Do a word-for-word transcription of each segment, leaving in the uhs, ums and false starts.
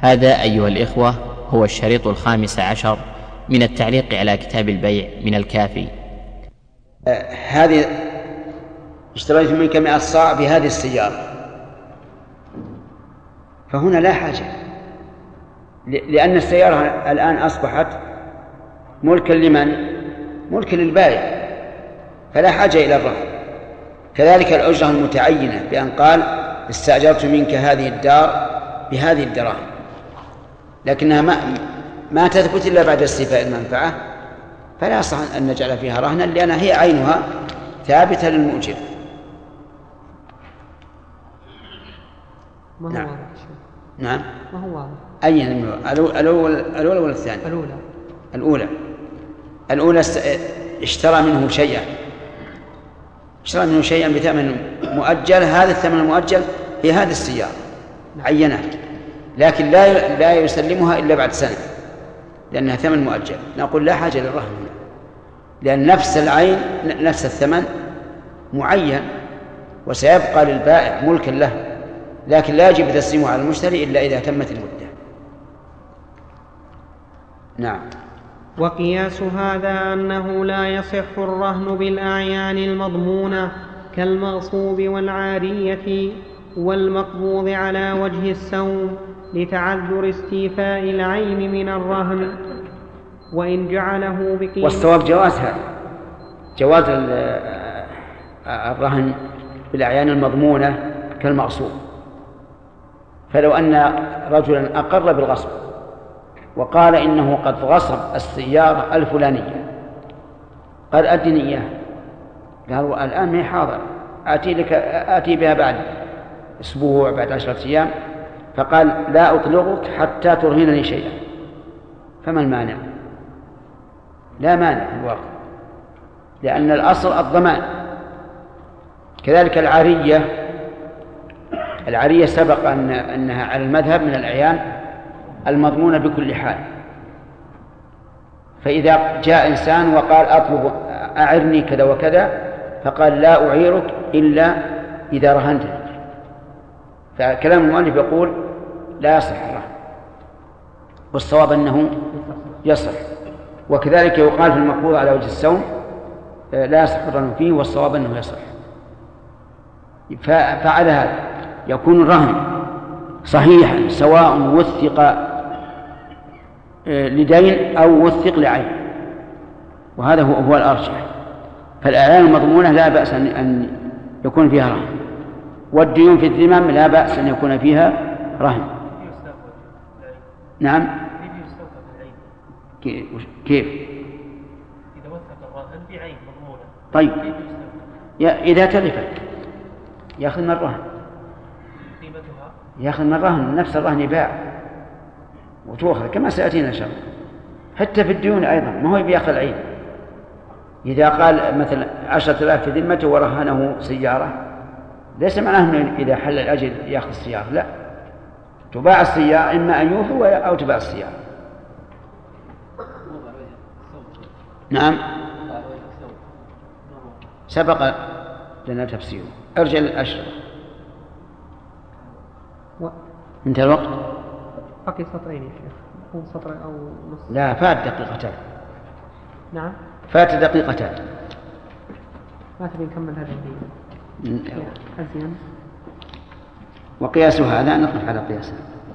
هذا أيها الإخوة هو الشريط الخامس عشر من التعليق على كتاب البيع من الكافي. آه هذه اشتريت منك مئة صاع بهذه السيارة، فهنا لا حاجة، لأن السيارة الآن أصبحت ملكا لمن؟ ملكا للبائع، فلا حاجة إلى الرهن. كذلك الأجرة المتعينة بأن قال استأجرت منك هذه الدار بهذه الدراهم، لكنها ما, ما تثبت إلا بعد استيفاء المنفعة، فلا يصح أن نجعل فيها رهنا، لأنها هي عينها ثابتة للمؤجر. ما هو نعم. واضح؟ نعم. ما هو واضح؟ أي الأولى الأولى ولا الثانية؟ الأولى. الأولى الأولى اشترى منه شيئا اشترى منه شيئا بثمن مؤجل، هذا الثمن المؤجل هي هذه السيارة عينها، لكن لا لا يسلمها إلا بعد سنة لأنها ثمن مؤجل. نقول لا حاجة للرهن، لأن نفس العين نفس الثمن معين وسيبقى للبائع ملكا له، لكن لا يجب تسليمه على المشتري إلا إذا تمت المدة. نعم. وقياس هذا أنه لا يصح الرهن بالأعيان المضمونة كالمغصوب والعارية والمقبوض على وجه السوم لتعذر استيفاء العين من الرهن، وإن جعله بقيمة. والصواب جواز هذا، جواز الرهن بالأعيان المضمونة كالمغصوب. فلو أن رجلا أقر بالغصب وقال إنه قد غصب السيارة الفلانية، قال أدني إياه، قالوا الآن ما حاضر، آتي لك آتي بها بعد أسبوع بعد عشرة أيام، فقال لا أطلقك حتى ترهنني شيئا، فما المانع؟ لا مانع في الواقع، لأن الأصل الضمان. كذلك العارية العارية سبق أن أنها على المذهب من الأعيان المضمونة بكل حال. فإذا جاء إنسان وقال أطلب أعرني كذا وكذا، فقال لا أعيرك إلا إذا رهنتني، فكلام المؤلف يقول لا يصح الرهن، والصواب أنه يصح. وكذلك يقال في المقبوض على وجه السوم لا يصح الرهن فيه، والصواب أنه يصح. فعلى هذا يكون الرهن صحيحا سواء وثق لدين أو وثق لعين، وهذا هو, هو الأرجح. فالأعيان المضمونة لا بأس أن يكون فيها رهن، والديون في الذمم لا بأس أن يكون فيها رهن. نعم. كيف؟ إذا وثق الرهن بعين مضمونة. طيب إذا تلفت يأخذ من الرهن، يأخذ من الرهن، نفس الرهن يباع وتؤخذ كما سيأتينا إن شاء الله. حتى في الديون أيضا ما هو بيأخذ العين. إذا قال مثلا عشرة آلاف في ذمته ورهنه سيارة، ليس معناه أنه إذا حل الأجل يأخذ السيارة، لا، تباع السيارة، إما أن يوفي أو تباع السيارة. نعم سبق لنا تفسيره. ارجع للأشرف. و... انتهى الوقت. بقي سطرين يا شيخ، أو سطر أو نص. لا، فات دقيقتان. نعم فات دقيقتان. ما تبي نكمل هذا الدين أزين. وقياس هذا نقف على قياسه.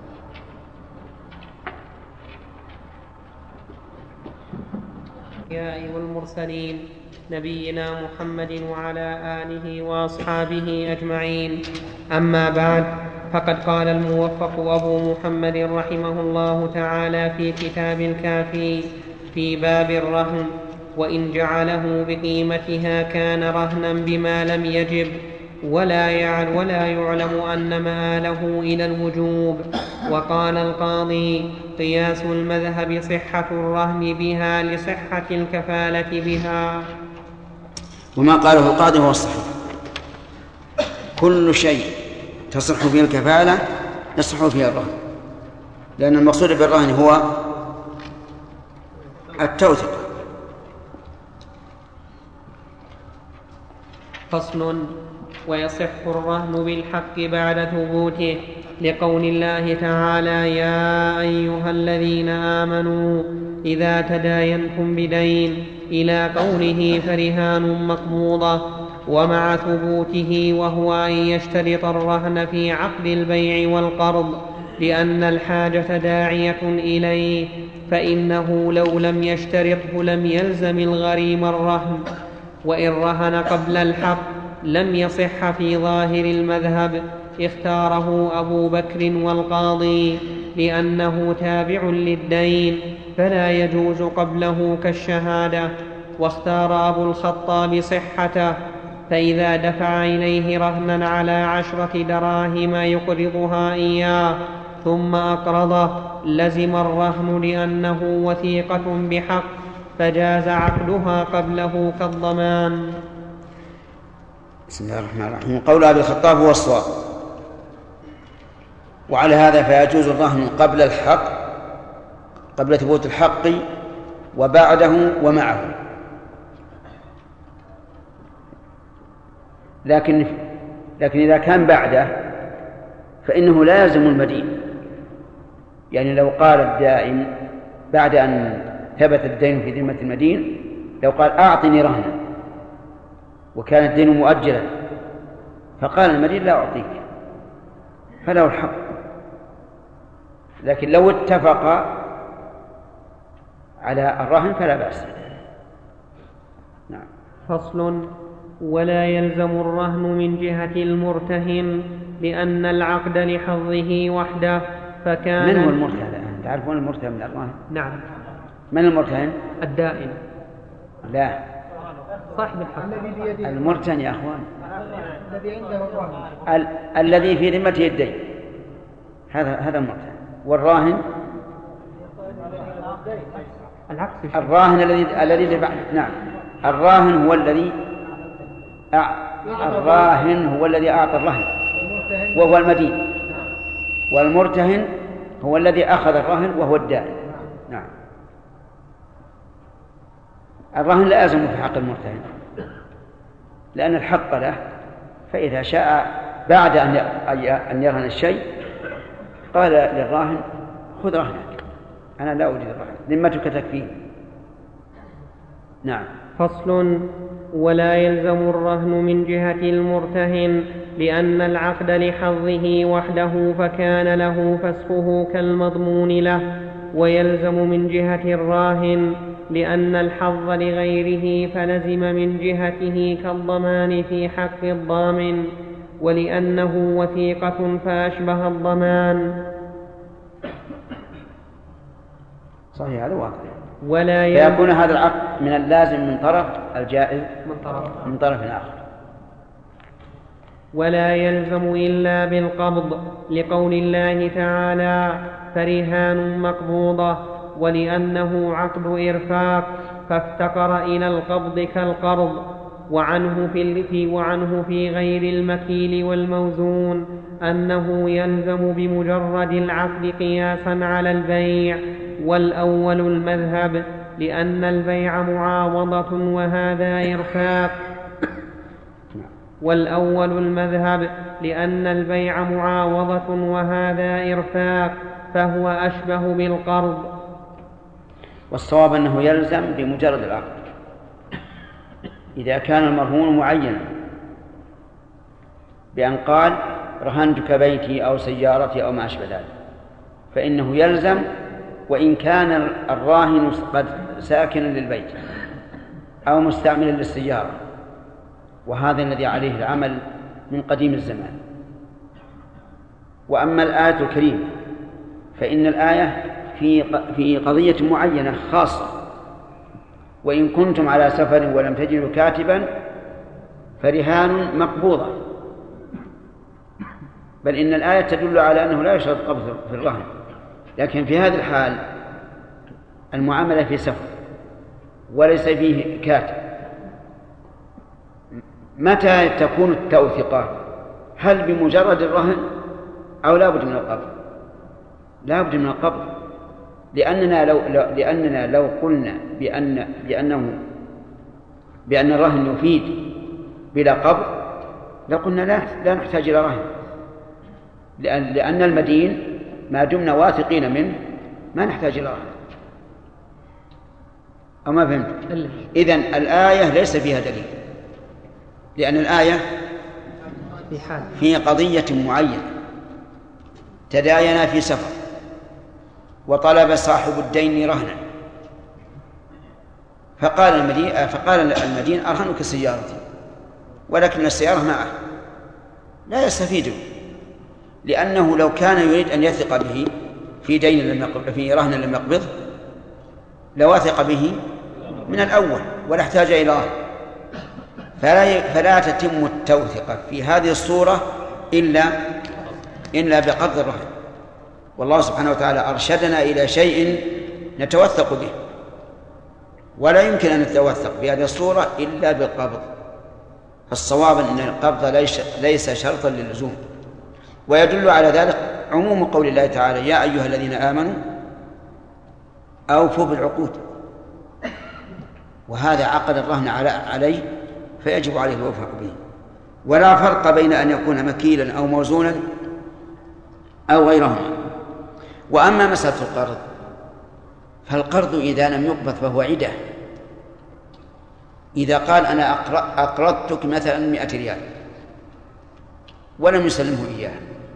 الأنبياء والمرسلين نبينا محمد وعلى آله وأصحابه أجمعين. أما بعد، فقد قال الموفق أبو محمد رحمه الله تعالى في كتاب الكافي في باب الرهن: وإن جعله بقيمتها كان رهنا بما لم يجب، ولا يعلم, ولا يعلم أن مآله إلى الوجوب. وقال القاضي: قياس المذهب صحة الرهن بها لصحة الكفالة بها. وما قاله القاضي هو الصحيح، كل شيء تصح فيه الكفالة يصح فيه الرهن، لأن المقصود بالرهن هو التوثيق. فصل. ويصح الرهن بالحق بعد ثبوته، لقول الله تعالى: يا أيها الذين آمنوا إذا تداينتم بدين، إلى قوله: فرهان مقبوضة، ومع ثبوته، وهو أن يشترط الرهن في عقد البيع والقرض، لأن الحاجة داعية إليه، فإنه لو لم يشترطه لم يلزم الغريم الرهن. وإن رهن قبل الحق لم يصح في ظاهر المذهب، اختاره أبو بكر والقاضي، لأنه تابع للدين فلا يجوز قبله كالشهادة. واختار أبو الخطاب صحته، فإذا دفع إليه رهنا على عشرة دراهم يقرضها إياه ثم أقرضه لزم الرهن، لأنه وثيقة بحق، فجاز عقدها قبله كالضمان. بسم الله الرحمن الرحيم. قول أبي الخطاب هو الصواب، وعلى هذا فيجوز الرهن قبل الحق، قبل ثبوت الحق، وبعده ومعه. لكن لكن إذا كان بعده فإنه لا يلزم المدين. يعني لو قال الدائن بعد أن ثبت الدين في ذمة المدين، لو قال: أعطني رهنا، وكان الدين مؤجلا، فقال المدين: لا أعطيك، فله الحق. لكن لو اتفق على الرهن فلا بأس. نعم. فصل. ولا يلزم الرهن من جهة المرتهن، لأن العقد لحظه وحده، فكان. من هو المرتهن؟ تعرفون المرتهن من الرهن؟ نعم. من المرتهن؟ الدائن. لا، صاحب الحق. المرتهن يا أخوان الذي عنده الرهن، ال- الذي في ذمته الدين، هذا هذا المرتهن. والراهن العكس. الراهن الذي الذي دفع. نعم، الراهن هو الذي أع... الراهن هو الذي أعطى الرهن وهو المدين، والمرتهن هو الذي أخذ الرهن وهو الدائن. نعم. الرهن لازم في حق المرتهن لأن الحق له، فإذا شاء بعد أن يرهن الشيء قال للراهن: خذ رهنك، أنا لا أريد الرهن، ذمتك تكفيني. نعم. فصل. ولا يلزم الرهن من جهة المرتهن، لأن العقد لحظه وحده، فكان له فسخه كالمضمون له. ويلزم من جهة الراهن، لأن الحظ لغيره، فلزم من جهته كالضمان في حق الضامن، ولأنه وثيقة فأشبه الضمان. صحيح، هذا واضح. ولا فيكون هذا العقد من اللازم من طرف، الجائز من طرف, من طرف آخر. ولا يلزم إلا بالقبض، لقول الله تعالى: فرهان مقبوضة، ولأنه عقد إرفاق، فافتقر إلى القبض كالقرض. وعنه في, وعنه في غير المكيل والموزون أنه يلزم بمجرد العقد قياسا على البيع، والأول المذهب، لأن البيع معاوضة وهذا إرفاق. والأول المذهب لأن البيع معاوضة وهذا إرفاق، فهو أشبه بالقرض. والصواب أنه يلزم بمجرد العقد إذا كان المرهون معينا، بأن قال: رهنتك بيتي أو سيارتي أو ما أشبه ذلك، فإنه يلزم وإن كان الراهن قد ساكنا للبيت أو مستعملا للسيارة، وهذا الذي عليه العمل من قديم الزمان. وأما الآية الكريمة فإن الآية في في قضية معينة خاصة: وإن كنتم على سفر ولم تجدوا كاتبا فرهان مقبوضة. بل إن الآية تدل على أنه لا يشترط قبض في الرهن، لكن في هذه الحال المعاملة في سفر وليس فيه كاتب، متى تكون التوثقة؟ هل بمجرد الرهن أو لا بد من القبض؟ لا بد من القبض، لأننا لو لأننا لو قلنا بأن بأنه بأن الرهن يفيد بلا قبض لقلنا لا لا نحتاج إلى رهن، لأن, لأن المدين ما دمنا واثقين منه ما نحتاج إلى رهن. أو ما فهمت؟ إذن الآية ليس فيها دليل، لأن الآية في قضية معينة، تداينا في سفر وطلب صاحب الدين رهنا، فقال المدين فقال المدين أرهنك سيارتي، ولكن السيارة معه، لا يستفيد، لأنه لو كان يريد أن يثق به في دين لم يقبض في رهن لم يقبضه لوثق به من الأول ولا احتاج إلى رهن. فلا فلا تتم التوثقة في هذه الصورة إلا إلا بقبض الرهن. والله سبحانه وتعالى أرشدنا إلى شيء نتوثق به، ولا يمكن أن نتوثق في هذه الصورة إلا بالقبض. فالصواب أن القبض ليس, ليس شرطا للزوم، ويدل على ذلك عموم قول الله تعالى: يا أيها الذين آمنوا أوفوا بالعقود. وهذا عقد الرهن عليه فيجب عليه الوفاء به، ولا فرق بين أن يكون مكيلا أو موزونا أو غيرهما. وأما مسألة القرض فالقرض إذا لم يقبض فهو عدة. إذا قال أنا أقرضتك مثلا مئة ريال ولم يسلمه إياه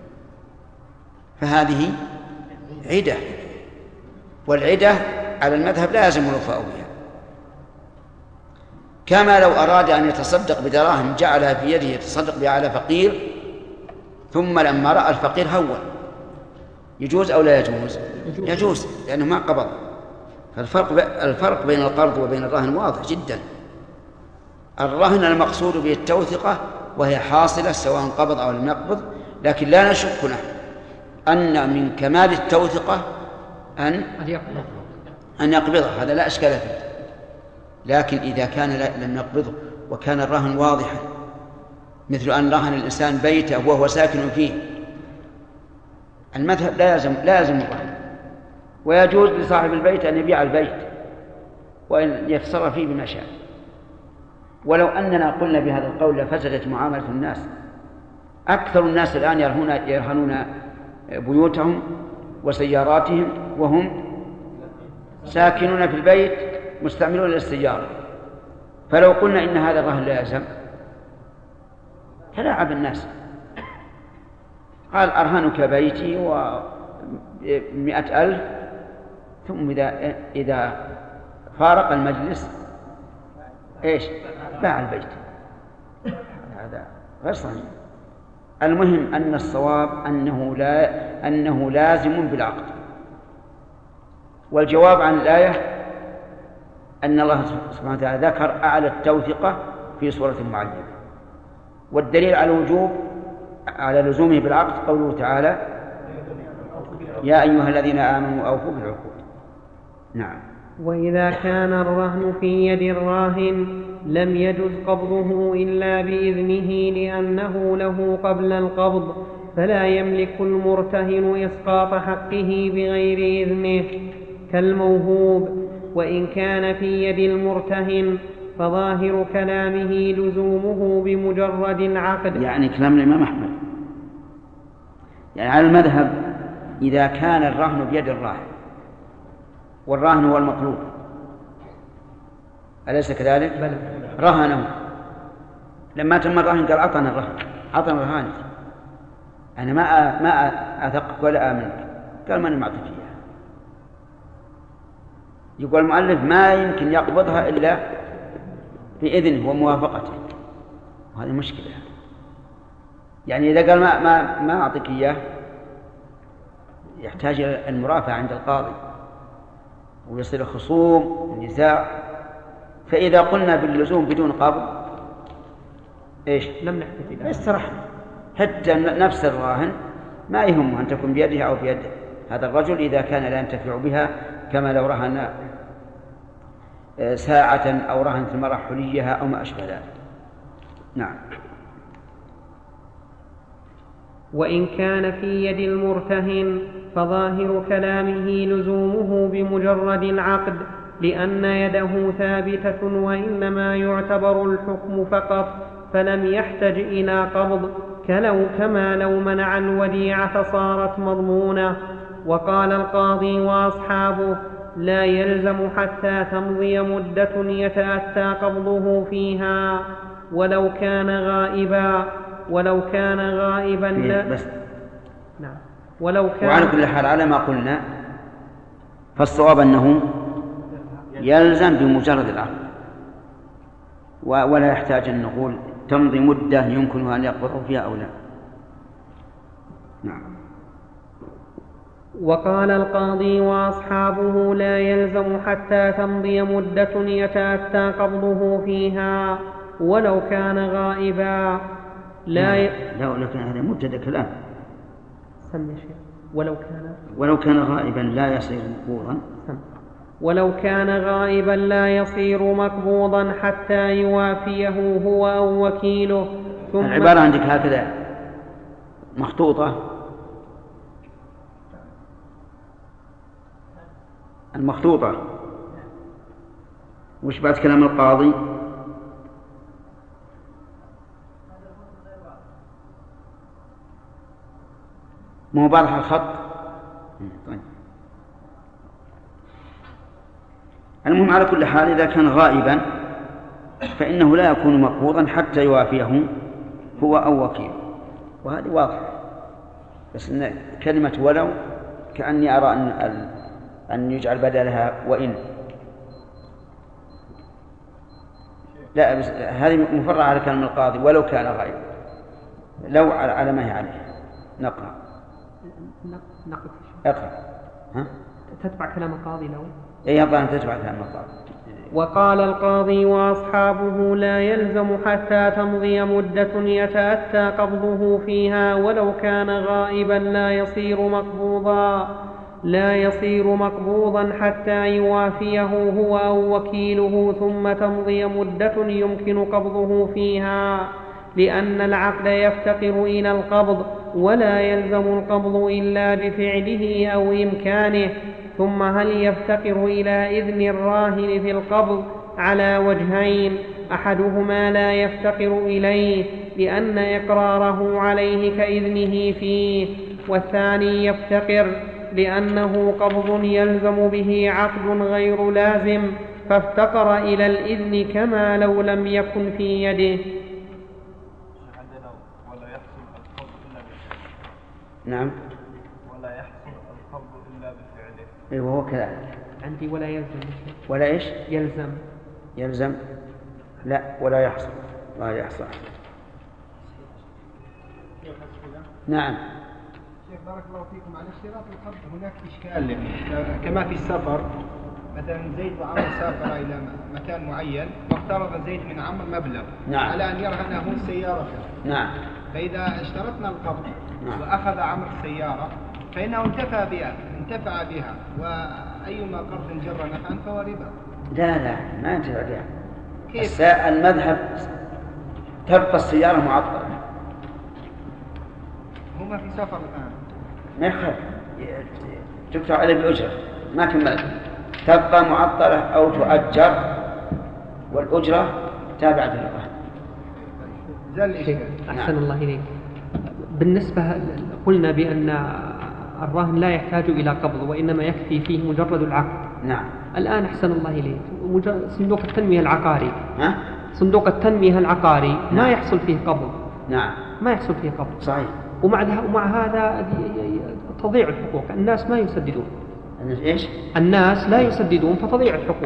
فهذه عدة، والعدة على المذهب لا يلزم الوفاء بها. كما لو أراد أن يتصدق بدراهم جعلها في يده يتصدق بها على فقير، ثم لما رأى الفقير هون، يجوز أو لا يجوز؟ يجوز، لأنه ما قبض. فالفرق الفرق بين القرض وبين الرهن واضح جدا. الرهن المقصود به التوثقة وهي حاصلة سواء قبض أو لم يقبض، لكن لا نشك نحن أن من كمال التوثقة أن أن يقبضها، هذا لا أشكال فيه. لكن إذا كان لم يقبضه وكان الرهن واضحا، مثل أن رهن الإنسان بيته وهو ساكن فيه، المذهب لا يلزم لا يلزم الرهن، ويجوز لصاحب البيت أن يبيع البيت وأن يتصرف فيه بما شاء. ولو أننا قلنا بهذا القول لفسدت معاملة الناس. أكثر الناس الآن يرهنون يرهنون بيوتهم وسياراتهم وهم ساكنون في البيت مستعملون للسيارة. فلو قلنا إن هذا الرهن لا يلزم تلاعب الناس. قال أرهنك بيتي ومئة ألف، ثم إذا إذا فارق المجلس إيش باع البيت. هذا غير صحيح. المهم أن الصواب أنه لا أنه لازم بالعقد. والجواب عن الآية أن الله سبحانه وتعالى ذكر أعلى التوثقة في سورة معينة، والدليل على وجوب على لزومه بالعقد قوله تعالى: يا أيها الذين آمنوا أوفوا بالعقود. نعم. وإذا كان الرهن في يد الراهن لم يجز قبضه إلا بإذنه لأنه له قبل القبض، فلا يملك المرتهن إسقاط حقه بغير إذنه كالموهوب. وإن كان في يد المرتهن فظاهر كلامه لزومه بمجرد العقد. يعني كلام الإمام أحمد، يعني على المذهب إذا كان الرهن بيد الراهن والراهن هو المطلوب، أليس كذلك؟ بل. رهنه، لما تم الرهن قال أعطنا الرهن، أعطنا الرهن، أنا ما ما أثقك ولا آمنك، قال ماني معطيك إياها. يقول المؤلف ما يمكن يقبضها إلا بإذنه وموافقته، وهذه مشكلة. يعني إذا قال ما ما ما أعطيك إياه يحتاج إلى المرافعة عند القاضي ويصير خصوم ونزاع. فإذا قلنا باللزوم بدون قبض إيش؟ لم نحتفل استرحنا. حتى نفس الراهن ما يهمه أن تكون بيده أو بيد هذا الرجل إذا كان لا ينتفع بها، كما لو رهن ساعة أو رهنت المرأة حليها أو ما أشبه ذلك. نعم. وإن كان في يد المرتهن فظاهر كلامه لزومه بمجرد العقد، لأن يده ثابتة وإنما يعتبر الحكم فقط، فلم يحتج إلى قبض كلو كما لو منع الوديعة فصارت مضمونة. وقال القاضي وأصحابه لا يلزم حتى تمضي مدة يتأتى قبضه فيها ولو كان غائبا ولو كان غائبا لا بس. نعم. ولو كان وعلى كل حال على ما قلنا فالصواب أنه يلزم بمجرد العقد ولا يحتاج أن نقول تمضي مدة يمكنها أن يقبضه فيها أو لا. نعم. وقال القاضي وأصحابه لا يلزم حتى تمضي مدة يتأتى قبضه فيها ولو كان غائبا لا ي... لا لو كان هذا مبتدأ كلام. سمي شيء. ولو كان ولو كان غائبا لا يصير مقبوضا. ولو كان غائبا لا يصير مقبوضا حتى يوافيه هو أو وكيله. ثم العبارة عندك هكذا مخطوطة. المخطوطة وش بعد كلام القاضي؟ ما هو واضح الخط. طيب. المهم على كل حال إذا كان غائبا فإنه لا يكون مقبوضا حتى يوافيه هو أو وكيله، وهذه واضحة. بس إن كلمة ولو كأني أرى أن أن يجعل بدلها وإن. لا بس هذه مفرعة على كلام القاضي ولو كان غائبا. لو على ما هي عليه. نقرأ. نقرأ. اقرأ. ها؟ تتبع كلام القاضي لو. إيه يبقى أن تتبع كلام القاضي. وقال القاضي وأصحابه لا يلزم حتى تمضي مدة يتأتى قبضه فيها ولو كان غائبا لا يصير مقبوضا لا يصير مقبوضا حتى يوافيه هو أو وكيله ثم تمضي مدة يمكن قبضه فيها، لأن العقد يفتقر إلى القبض ولا يلزم القبض إلا بفعله أو إمكانه. ثم هل يفتقر إلى إذن الراهن في القبض على وجهين: أحدهما لا يفتقر إليه لأن إقراره عليه كإذنه فيه، والثاني يفتقر لأنه قبض يلزم به عقد غير لازم فافتقر إلى الإذن كما لو لم يكن في يده. نعم. ولا يحصل القبض إلا بفعله. إيه وهو كذلك. عندي ولا يلزم. ولا إيش؟ يلزم. يلزم. لا ولا يحصل. لا يحصل. نعم. شيخ بارك الله فيكم، على اشتراط القبض هناك إشكال كما في السفر. مثلا زيد وعمر سافر إلى مكان معين واقترض زيد من عمر مبلغ نعم. على أن يرهنه سيارته. نعم. فإذا اشترطنا القبض نعم. وأخذ عمر السيارة فإنه انتفع بها انتفع بها وأيما قرض جر نفعا فهو ربا. لا لا ما ينتفع بها. كيف؟ المذهب تبقى السيارة معطلة. هما في سفر الآن. ما يخالف تدفع عليه بأجرة ما كملت، تبقى معطلة أو تؤجر والأجرة تابعة للرهن. أحسن الله إليك. بالنسبة قلنا بأن الراهن لا يحتاج إلى قبض وإنما يكفي فيه مجرد العقد. نعم. الآن أحسن الله إليك صندوق التنمية العقاري. ها؟ صندوق التنمية العقاري نعم. ما يحصل فيه قبض. نعم. ما يحصل فيه قبض. صحيح. ومع ومع هذا تضيع الحقوق، الناس ما يسددون. إيش؟ الناس لا يسددون فتضيع الحقوق.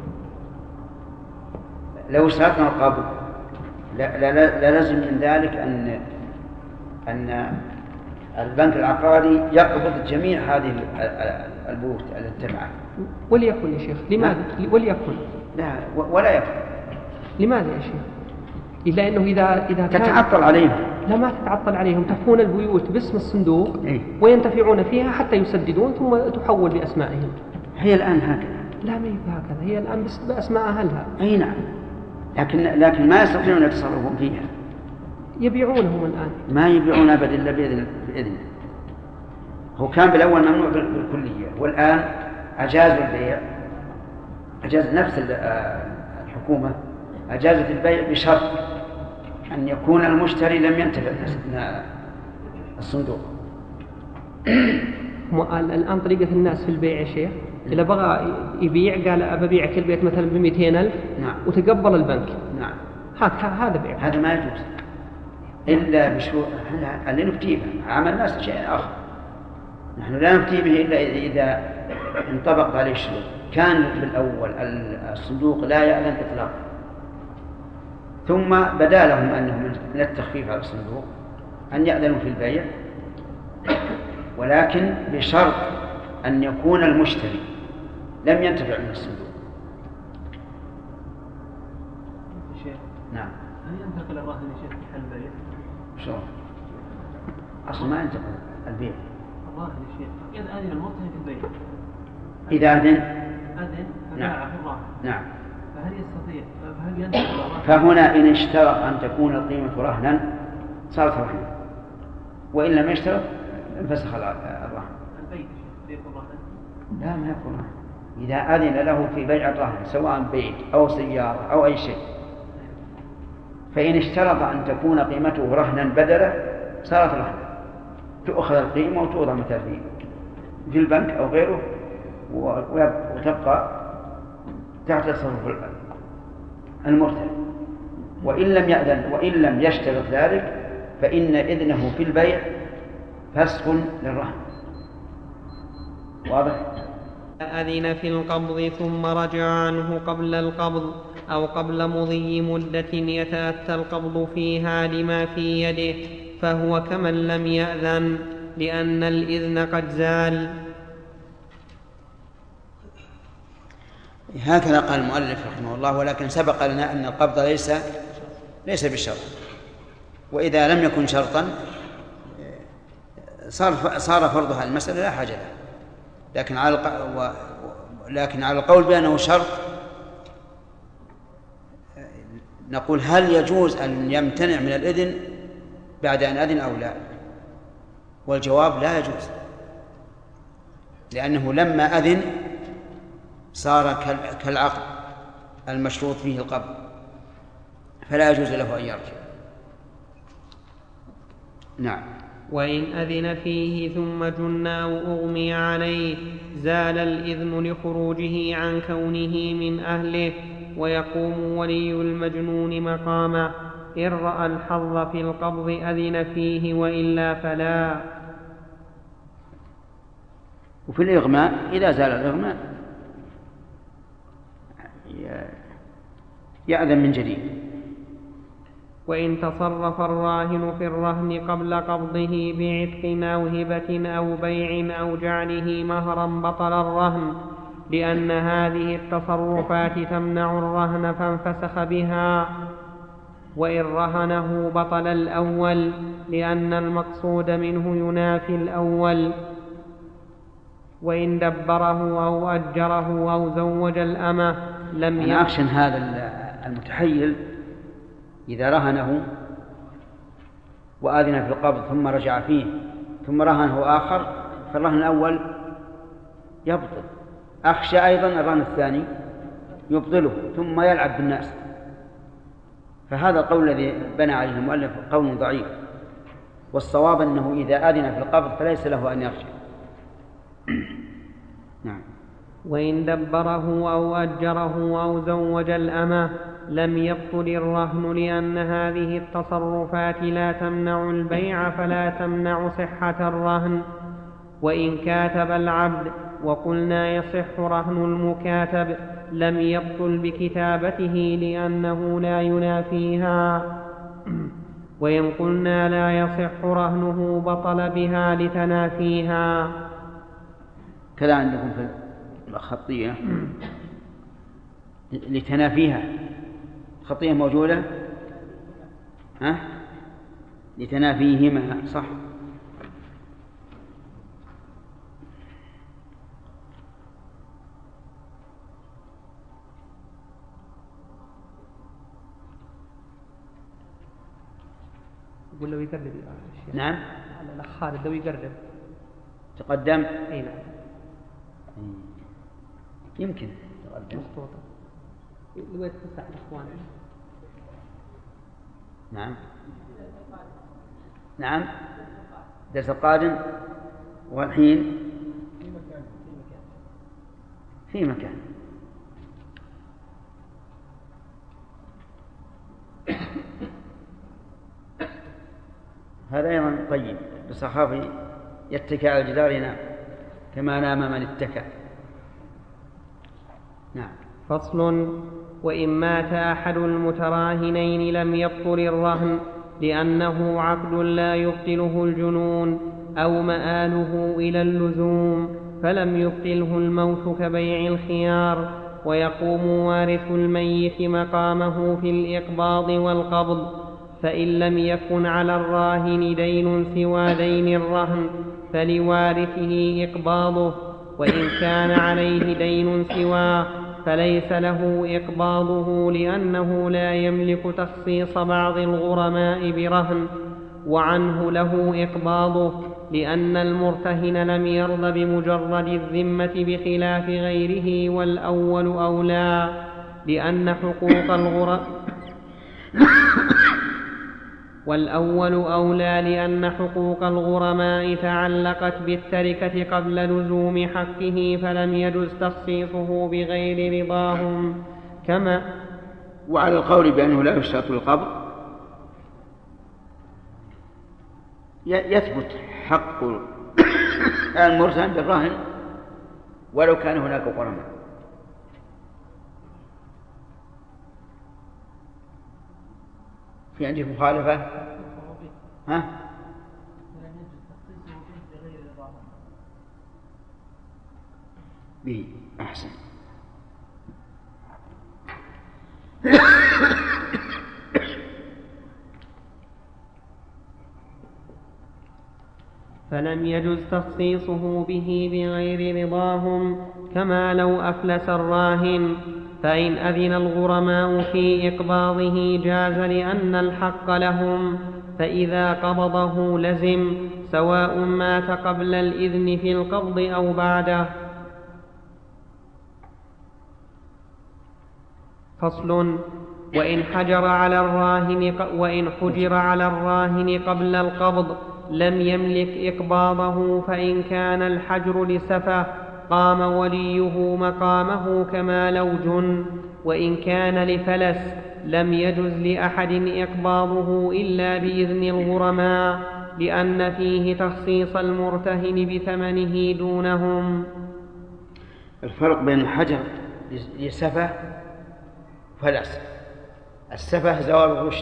لو اشترطنا القبض لا لا لا لازم من ذلك أن أن البنك العقاري يقبض جميع هذه البيوت التي تبعه. وليكن يا شيخ. لماذا؟ وليكن. لا ولا يكن. لماذا يا شيخ؟ إلا أنه إذا إذا كان تتعطل عليهم. لا ما تتعطل عليهم، تكون البيوت باسم الصندوق إيه؟ وينتفعون فيها حتى يسددون ثم تحول بأسمائهم. هي الآن هكذا. لا ما هي هكذا، هي الآن بأسماء أهلها. أي نعم. لكن لكن ما يستطيعون يتصرفون فيها. يبيعونهم الآن. ما يبيعون أبدا إلا بإذن بإذنه. هو كان بالأول ممنوع بالكلية والآن أجازوا البيع. أجاز نفس الحكومة أجازت البيع بشرط أن يكون المشتري لم ينتفع الصندوق. الآن طريقة الناس في البيع يا شيخ، إذا بغى يبيع قال أبيعك البيت مثلا بمئتين ألف، نعم، وتقبل البنك، نعم، هذا بيع. هذا ما يجوز إلا بشروط. اللي نفتي به عمل الناس شيء آخر، نحن لا نفتي به إلا إذا انطبق عليه الشروط. كان بالأول الصندوق لا يأذن إطلاقا، ثم بدا لهم أنه من التخفيف على الصندوق أن يأذنوا في البيع، ولكن بشرط أن يكون المشتري لم ينتفع من الصندوق. نعم. هل ينتقل الرهن يا شيخ في حل البيع؟ شلون؟ أصلا ما ينتقل البيع. الرهن يا شيخ إذا أذن المرتهن في البيع. إذا أذن أذن نعم. فباع في الرهن. نعم. فهل يستطيع؟ فهل ينتقل الرهن؟ فهنا إن اشترط أن تكون القيمة رهنا صارت رهنا، وإن لم يشترط انفسخ الرهن. البيت يكون رهنا؟ لا، ما يكون رهنا. إذا أذن له في بيع الرهن سواء بيت أو سيارة أو أي شيء، فإن اشترط أن تكون قيمته رهنا بدله صارت رهنا، تؤخذ القيمة وتوضع مثلا في البنك أو غيره وتبقى تحت تصرف المرتهن. وإن لم يأذن وإن لم يشترط ذلك فإن إذنه في البيع فسخ للرهن. واضح؟ أذن في القبض ثم رجع عنه قبل القبض أو قبل مضي مدة يتأتى القبض فيها لما في يده، فهو كمن لم يأذن، لأن الإذن قد زال. هكذا قال المؤلف رحمه الله. ولكن سبق لنا أن القبض ليس ليس بالشرط، وإذا لم يكن شرطا صار صار فرضها المسألة لا حاجة لها. لكن على و... لكن على القول بأنه شرط نقول هل يجوز أن يمتنع من الإذن بعد أن أذن أو لا؟ والجواب لا يجوز، لأنه لما أذن صار كالعقد المشروط فيه القبض، فلا يجوز له أن يرجع. نعم. وإن أذن فيه ثم جن أو أغمي عليه زال الإذن لخروجه عن كونه من أهله، ويقوم ولي المجنون مقامه. إن رأى الحظ في القبض أذن فيه، وإلا فلا. وفي الإغماء إذا زال الإغماء يأذن من جديد. وإن تصرف الراهن في الرهن قبل قبضه بعتق أو هبة أو بيع أو جعله مهرا بطل الرهن، لأن هذه التصرفات تمنع الرهن فانفسخ بها. وإن رهنه بطل الأول، لأن المقصود منه ينافي الأول. وإن دبره أو أجره أو زوج الأمة لم أنا أخشى هذا المتحيل إذا رهنه وآذن في القبض ثم رجع فيه ثم رهنه آخر، فالرهن الأول يبطل. أخشى أيضا الرهن الثاني يبطله ثم يلعب بالناس. فهذا القول الذي بنى عليه المؤلف قول ضعيف، والصواب أنه إذا آذن في القبض فليس له أن يرجع. نعم. وإن دبره أو أجره أو زوج الأمة لم يبطل الرهن، لأن هذه التصرفات لا تمنع البيع فلا تمنع صحة الرهن. وإن كاتب العبد وقلنا يصح رهن المكاتب لم يبطل بكتابته، لأنه لا ينافيها. وإن قلنا لا يصح رهنه بطل بها لتنافيها. كذا عندكم في الخطية لتنافيها، خطية موجودة ها؟ لتنافيهما، صح؟ يقول لو يقرب. نعم. الأخ خالد لو يقرب تقدم. أي نعم. يمكن تقدم. مخطوطة. لو يتفسح الإخوان. نعم نعم الدرس القادم والحين في مكان هذا أيضا طيب، بس أخاف يتكى على الجدار ينام كما نام من اتكى. نعم. فصل. وإن مات أحد المتراهنين لم يبطل الرهن، لأنه عقد لا يبطله الجنون أو مآله إلى اللزوم، فلم يبطله الموت كبيع الخيار، ويقوم وارث الميت مقامه في الإقباض والقبض. فإن لم يكن على الراهن دين سوى دين الرهن فلوارثه إقباضه، وإن كان عليه دين سواه فليس له إقباضه، لأنه لا يملك تخصيص بعض الغرماء برهن، وعنه له إقباضه، لأن المرتهن لم يرض بمجرد الذمة بخلاف غيره، والأول أولى، لأن حقوق الغرماء والأول أولى لأن حقوق الغرماء تعلقت بالتركة قبل لزوم حقه، فلم يجز تخصيصه بغير رضاهم. كما وعلى القول بأنه لا يشترط القبض يثبت حق المرتهن بالرهن ولو كان هناك غرماء. في عندك مخالفة؟ ها؟ به أحسن. فلم يجز تخصيصه به بغير رضاهم، كما لو أفلس الراهن، فإن أذن الغرماء في إقباضه جاز لأن الحق لهم، فإذا قبضه لزم، سواء مات قبل الإذن في القبض أو بعده. فصل. وإن حجر على الراهن وإن حجر على الراهن قبل القبض لم يملك إقباضه، فإن كان الحجر لسفه قام وليه مقامه كما لو جن، وإن كان لفلس لم يجز لأحد إقباضه إلا بإذن الغرماء، لأن فيه تخصيص المرتهن بثمنه دونهم. الفرق بين الحجر لسفه فلس. السفه زوال الرشد،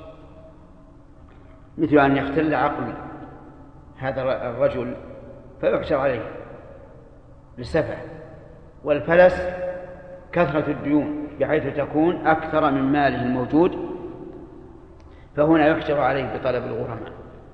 مثل أن يختل عقل هذا الرجل فيحجر عليه للسفه، والفلس كثرة الديون بحيث تكون أكثر من ماله الموجود، فهنا يحجر عليه بطلب الغرماء.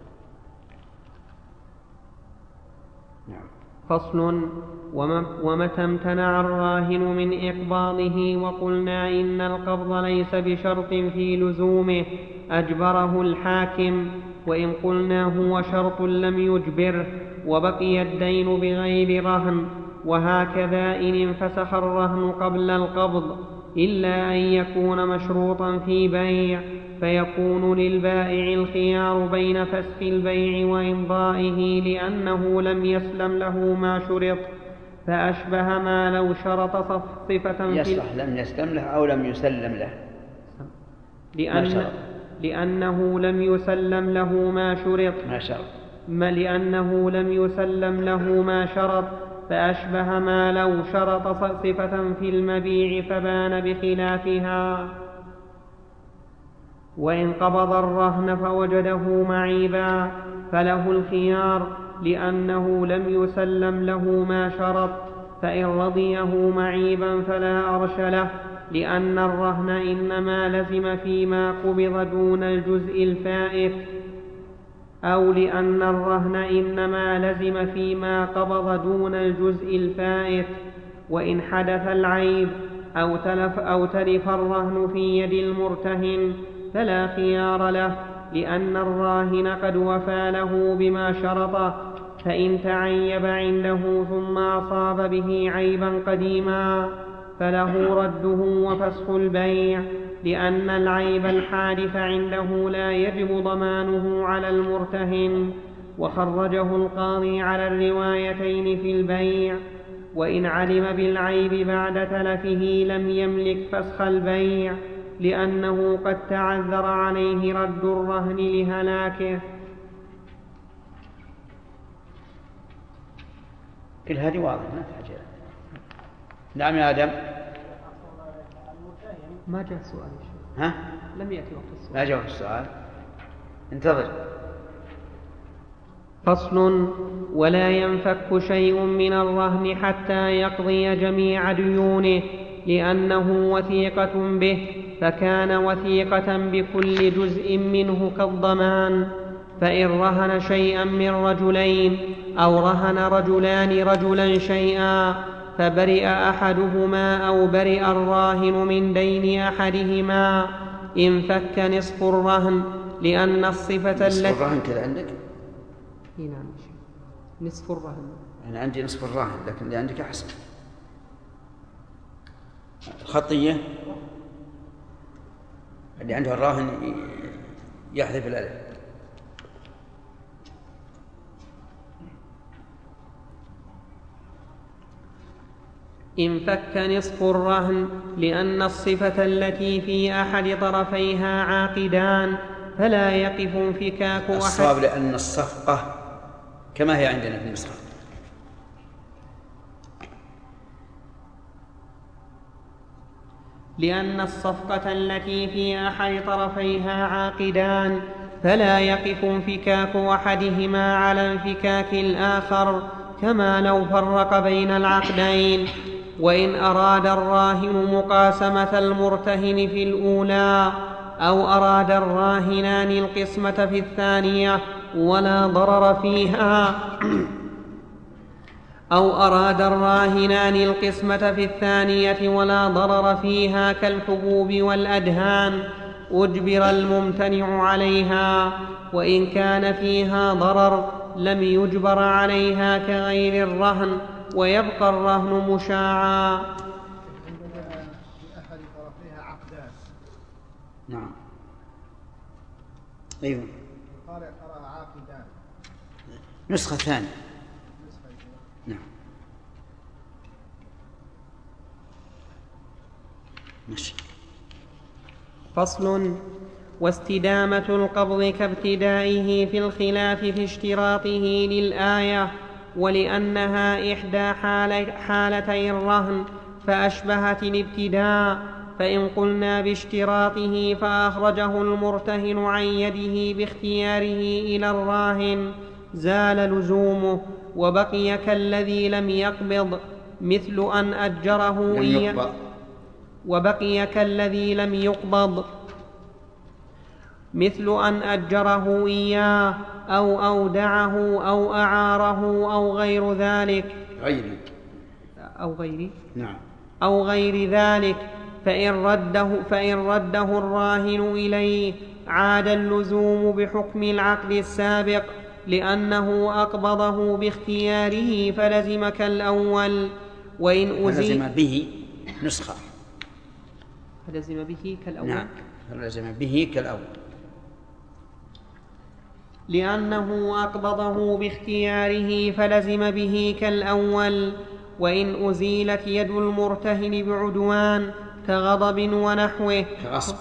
نعم. فصل. ومتى امتنع الراهن من إقباضه وقلنا إن القبض ليس بشرط في لزومه أجبره الحاكم، وإن قلنا هو شرط لم يجبره، وبقي الدين بغير رهن. وهكذا إن انفسخ الرهن قبل القبض إلا أن يكون مشروطا في بيع، فيكون للبائع الخيار بين فسخ البيع وإمضائه، لأنه لم يسلم له ما شرط، فأشبه ما لو شرط صفة يصلح لم يسلم له أو لم يسلم له، لأن لأنه لم يسلم له ما شرط ما شرط ما لأنه لم يسلم له ما شرط، فأشبه ما لو شرط صفة في المبيع فبان بخلافها. وإن قبض الرهن فوجده معيبا فله الخيار، لأنه لم يسلم له ما شرط، فإن رضيه معيبا فلا أرش له، لأن الرهن إنما لزم فيما قبض دون الجزء الفائت، أو لأن الرهن إنما لزم فيما قبض دون الجزء الفائت. وإن حدث العيب أو تلف, أو تلف الرهن في يد المرتهن فلا خيار له، لأن الراهن قد وفى له بما شرطه، فإن تعيب عنده ثم أصاب به عيبا قديما فله رده وفسخ البيع، لأن العيب الحادث عنده لا يجب ضمانه على المرتهن. وخرجه القاضي على الروايتين في البيع. وإن علم بالعيب بعد تلفه لم يملك فسخ البيع، لأنه قد تعذر عليه رد الرهن لهلاكه. كل هذه واضح ما تحتاج. نعم يا آدم. ما جاء سؤال. ها؟ لم يأتي وقت السؤال. ما جاء وقت السؤال. انتظر. فصل: ولا ينفك شيء من الرهن حتى يقضي جميع ديونه، لأنه وثيقة به، فكان وثيقة بكل جزء منه كالضمان. فإن رهن شيئا من رجلين أو رهن رجلان رجلا شيئا فبرئ أحدهما أو برئ الراهن من دين أحدهما انفك نصف الرهن، لأن الصفة التي نصف الرهن كذا عندك؟ نعم نصف الرهن. أنا عندي نصف الرهن لكن اللي عندك أحسن. الخطية اللي عندها الراهن يحذف الألف. انفك نصف الرهن، لأن الصفة التي في أحد طرفيها عاقدان، فلا يقف انفكاك أحد. الصواب لأن الصفقة كما هي عندنا في النسخة. لأن الصفقة التي في أحد طرفيها عاقدان، فلا يقف انفكاك أحدهما على انفكاك الآخر، كما لو فرق بين العقدين. وإن أراد الراهن مقاسمة المرتهن في الأولى أو أراد الراهنان القسمة في الثانية ولا ضرر فيها أو أراد الراهنان القسمة في الثانية ولا ضرر فيها كالحبوب والأدهان أجبر الممتنع عليها. وإن كان فيها ضرر لم يجبر عليها كغير الرهن، ويبقى الرهن مشاعا. في أحد طرفيها عقدان. نعم. أيوه. قال ترى عاقدان. نسخة ثانية. نعم. ماشي. فصل: واستدامة القبض كابتدائه في الخلاف في اشتراطه للآية، ولأنها إحدى حالتي الرهن فأشبهت الابتداء. فإن قلنا باشتراطه فأخرجه المرتهن عن يده باختياره إلى الراهن زال لزومه، وبقي كالذي لم يقبض، مثل أن أجره إياه وبقي كالذي لم يقبض مثل أن أجره إياه أو أودعه أو أعاره أو غير ذلك غيري أو غيري نعم أو غير ذلك. فإن رده, فإن رده الراهن إليه عاد اللزوم بحكم العقد السابق، لأنه أقبضه باختياره فلزم كالأول. وإن أزيل فلزم به نسخة فلزم به كالأول. نعم فلزم به كالأول لأنه أقبضه باختياره فلزم به كالأول. وإن أزيلت يد المرتهن بعدوان كغضب ونحوه كغصب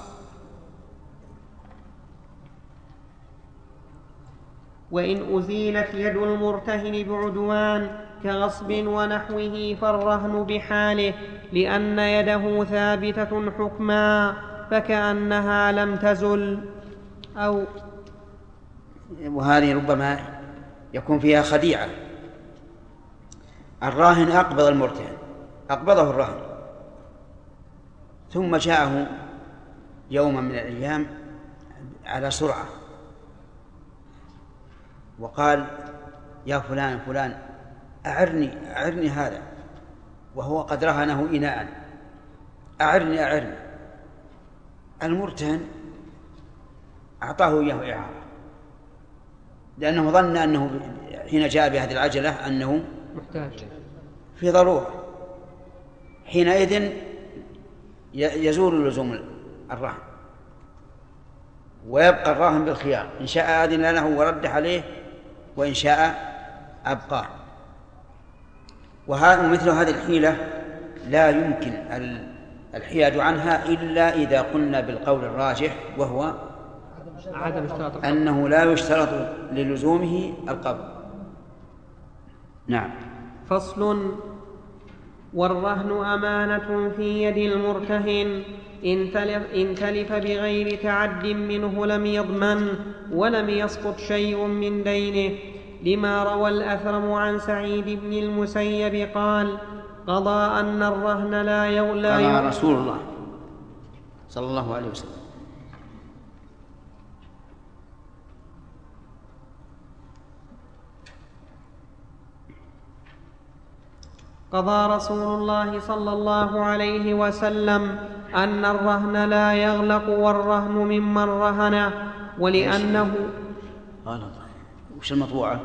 وإن أزيلت يد المرتهن بعدوان كغصب ونحوه فالرهن بحاله، لأن يده ثابتة حكما فكأنها لم تزل. أو وهذه ربما يكون فيها خديعة. الراهن أقبض المرتهن أقبضه الراهن، ثم جاءه يوما من الأيام على سرعة وقال يا فلان فلان أعرني أعرني هذا، وهو قد رهنه إناء، أعرني أعرني. المرتهن أعطاه إياه إعارة، لأنه ظن أنه حين جاء بهذه العجلة أنه محتاج في ضرورة، حينئذ يزول لزوم الرهن، ويبقى الراهن بالخيار، إن شاء أذن له ورد عليه، وإن شاء أبقاه. وهذا مثل هذه الحيلة لا يمكن الحياد عنها إلا إذا قلنا بالقول الراجح، وهو عدم اشتراط أنه لا يشترط للزومه القبض. نعم. فصل. والرهن أمانة في يد المرتهن، إن تلف, إن تلف بغير تعد منه لم يضمن ولم يسقط شيء من دينه، لما روى الأثرم عن سعيد بن المسيب قال: قضى أن الرهن لا يولى قضى رسول الله صلى الله عليه وسلم. قضى رسول الله صلى الله عليه وسلم أن الرهن لا يغلق والرهن ممن رهنه، ولأنه غلط. وش المطبوعة؟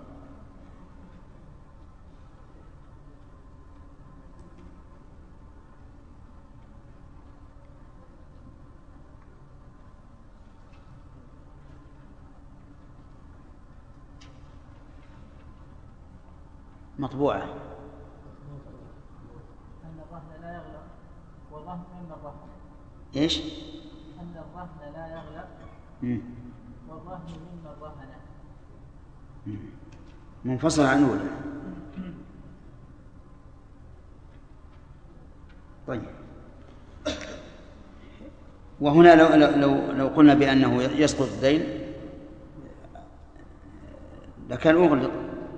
مطبوعة أن الرهن لا يغلق والرهن ممن رهن. إيش؟ أن الرهن لا يغلق والرهن ممن رهنه. منفصل عن أولى. طيب، وهنا لو, لو, لو قلنا بأنه يسقط الدين لكان أغلق.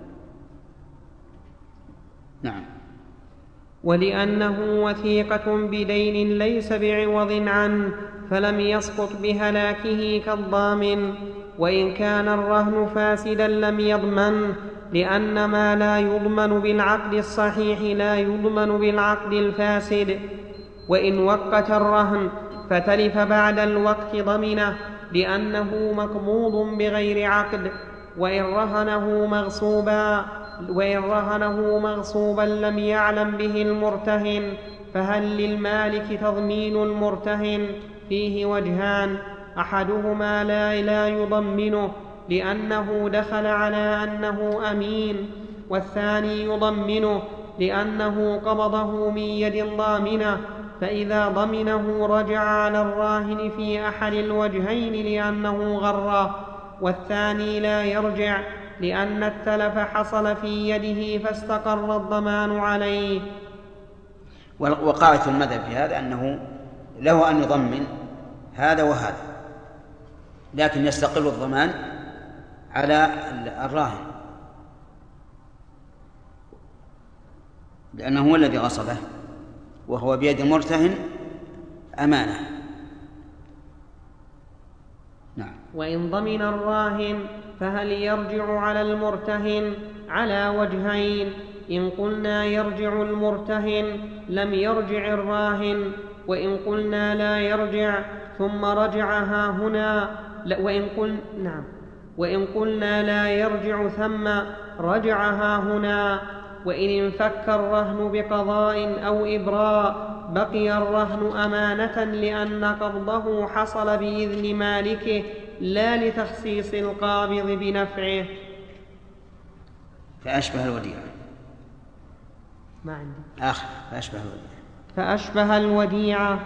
نعم. ولأنه وثيقة بدين ليس بعوض عنه فلم يسقط بهلاكه كالضامن، وإن كان الرهن فاسدا لم يضمن، لأن ما لا يضمن بالعقد الصحيح لا يضمن بالعقد الفاسد. وإن وقت الرهن فتلف بعد الوقت ضمنه، لأنه مقبوض بغير عقد. وإن رهنه مغصوبا وإن رهنه مغصوبا لم يعلم به المرتهن، فهل للمالك تضمين المرتهن؟ فيه وجهان: أحدهما لا لا يضمنه لأنه دخل على أنه أمين، والثاني يضمنه لأنه قبضه من يد ضامنة، فإذا ضمنه رجع على الراهن في أحد الوجهين لأنه غره، والثاني لا يرجع لأن التلف حصل في يده فاستقر الضمان عليه. وقاعدة المذهب في هذا أنه له أن يضمن هذا وهذا، لكن يستقر الضمان على الراهن لأنه هو الذي غصبه، وهو بيد المرتهن أمانة. نعم. وإن ضمن الراهن فهل يرجع على المرتهن؟ على وجهين: إن قلنا يرجع المرتهن لم يرجع الراهن، وإن قلنا لا يرجع ثم رجع ها هنا وإن قل نعم وإن قلنا لا يرجع ثم رجع ها هنا. وإن انفك الرهن بقضاء أو إبراء بقي الرهن أمانة، لأن قبضه حصل بإذن مالكه لا لتخصيص القابض بنفعه. فأشبه الوديعة. ما عندي آخر فأشبه الوديعة. فأشبه الوديعة.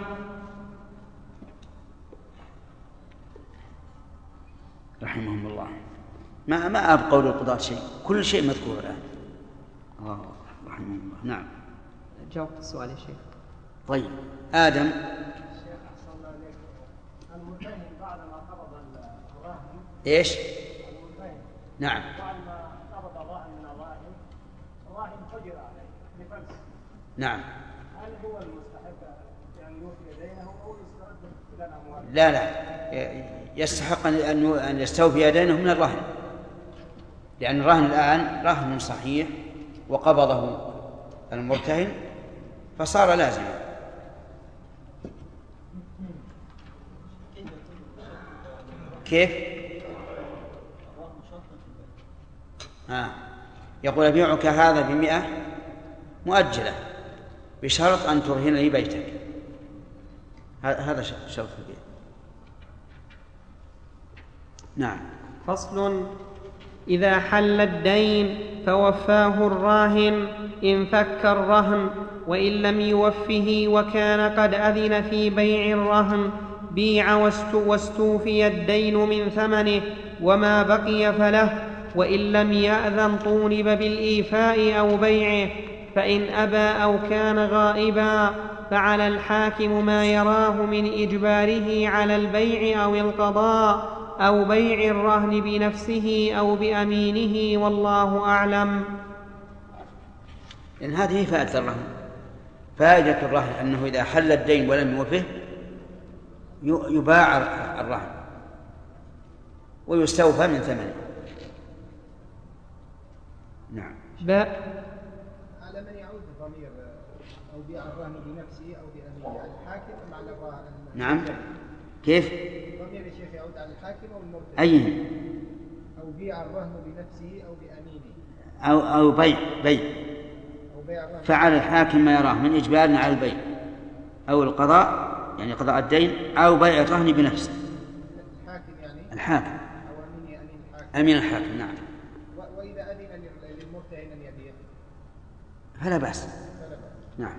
رحمهم الله. ما ما أبقوا للقضاة شيء، كل شيء مذكور الآن. آه رحمهم الله. نعم. جاوبت السؤال يا شيخ. طيب، آدم. الشيخ أحسن الله عليك. المرتهن بعد ما قبض الراهن. إيش؟ المرتهن. نعم. بعد ما قبض الراهن من الراهن، الراهن حجر عليه بفلس. نعم. هل هو المستحق أن يوفي دينه أو يسترد إلى الأموال؟ لا لا، يستحق أن أن يستوفي دينه من الرهن، لأن الرهن الآن رهن صحيح وقبضه المرتهن فصار لازما. كيف؟ آه. يقول: أبيعك هذا بمئة مؤجلة بشرط أن ترهن لي بيتك. هذا شرط البيع. نعم. فصل: إذا حل الدين فوفاه الراهن انفك الرهن، وإن لم يوفه وكان قد أذن في بيع الرهن بيع واستوفي الدين من ثمنه وما بقي فله، وإن لم يأذن طولب بالإيفاء أو بيعه، فإن أبى أو كان غائبا فعلى الحاكم ما يراه من إجباره على البيع أو القضاء أو بيع الرهن بنفسه أو بأمينه، والله أعلم. إن هذه فائدة الرهن. فائدة الرهن أنه إذا حل الدين ولم يوفه يباع الرهن ويستوفى من ثمنه. نعم. على من يعود الضمير أو بيع الرهن بنفسه أو بأمينه، على الحاكم أم على الراهن؟ نعم. كيف؟ الضمير يا شيخ يعود على الحاكم أو المرتهن؟ أي؟ أو بيع الرهن بنفسه أو بأمينه، أو أو بيع بيع أو بيع الرهن. فعلى الحاكم ما يراه من إجبار على البيع أو القضاء، يعني قضاء الدين، أو بيع الرهن بنفسه. الحاكم يعني؟ الحاكم. أو أمين أمين الحاكم. أمين الحاكم. نعم. وإذا أذن للمرتهن أن يبيع فلا بأس. نعم.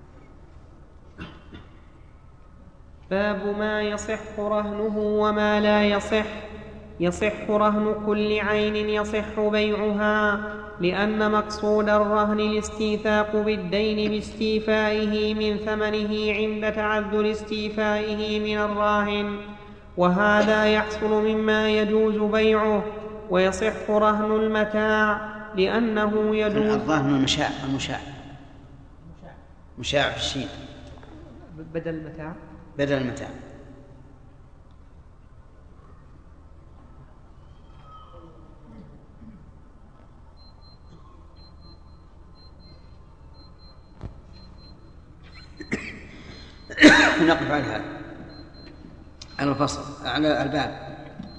باب ما يصح رهنه وما لا يصح. يصح رهن كل عين يصح بيعها، لأن مقصود الرهن الاستيثاق بالدين باستيفائه من ثمنه عند تعذر استيفائه من الراهن، وهذا يحصل مما يجوز بيعه. ويصح رهن المتاع لأنه يجوز الرهن المشاع المشاع مشاع في الشين بدل المتاع بدل المتاع. نقف على هذا على الفصل على الباب.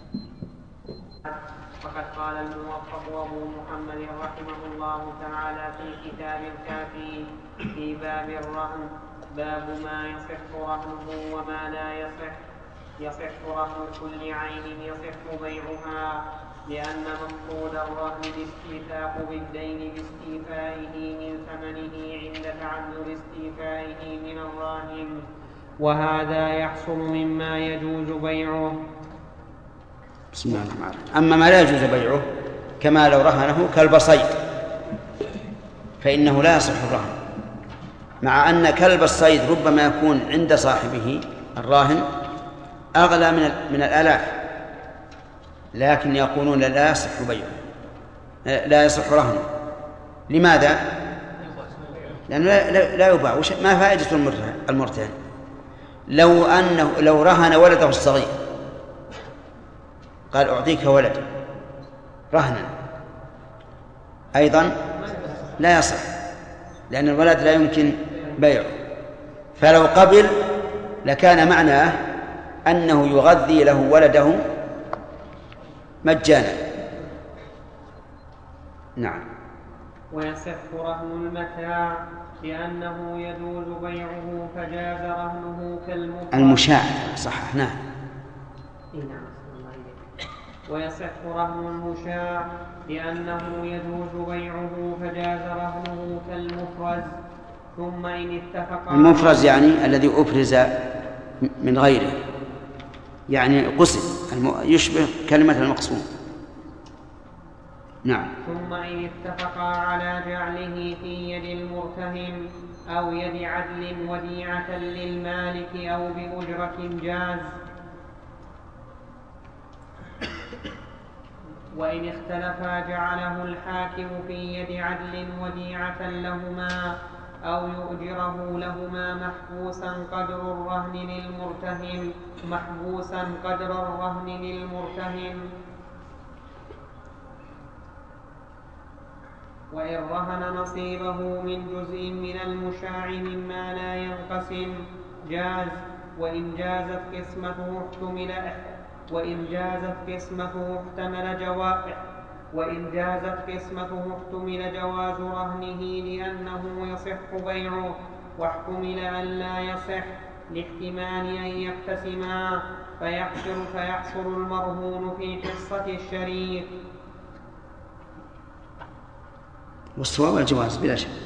فقد قال الموفق أبو محمد رحمه الله تعالى في كتاب الكافي في باب الرهن: باب ما يصح رهنه وما لا يصح. يصح رهن كل عين يصح بيعها، لأن مقصود الرهن الاستيثاق بالدين باستيفائه من ثمنه عند تعذر استيفائه من الراهن، وهذا يحصل مما يجوز بيعه. بسم الله الرحمن الرحيم. أما ما لا يجوز بيعه كما لو رهنه كلب صيد فإنه لا يصح الرهن، مع أن كلب الصيد ربما يكون عند صاحبه الراهن أغلى من من الآلاف، لكن يقولون لا يصح بيعه، لا يصح رهنه. لماذا؟ لأنه لا, لا يباع. ما فائدة المرتهن؟ لو أنه لو رهن ولده الصغير قال أعطيك ولد رهنا، أيضا لا يصح، لأن الولد لا يمكن بيعه. فلو قبل لكان معناه أنه يغذي له ولده مجانا. نعم. ويصح رهن المتاع لأنه يجوز بيعه فجاز رهنه كالمفرد المشاع. صححناه. ويصح رهن المشاع لأنه يجوز بيعه فجاز رهنه كالمفرز. ثم إن اتفق المفرز يعني الذي أفرز من غيره، يعني قسم يشبه كلمة المقسوم. نعم. ثم إن اتفقا على جعله في يد المرتهن أو يد عدل وديعة للمالك أو بأجرة جاز. وإن اختلفا جعله الحاكم في يد عدل وديعة لهما أو يؤجره لهما محبوسا قدر الرهن للمرتهن محبوسا قدر الرهن للمرتهن. وإن رهن نصيبه من جزء من المشاع مما لا ينقسم جاز. وإن جازت قسمته احتمل وإن جازت قسمته احتمل جواز وإن جازت قسمته احتمل جواز رهنه لأنه يصح بيعه، واحتمل أن لا يصح لاحتمال أن يقتسما فيحصل, فيحصل المرهون في حصة الشريك. والصواب الجواز بلا شك.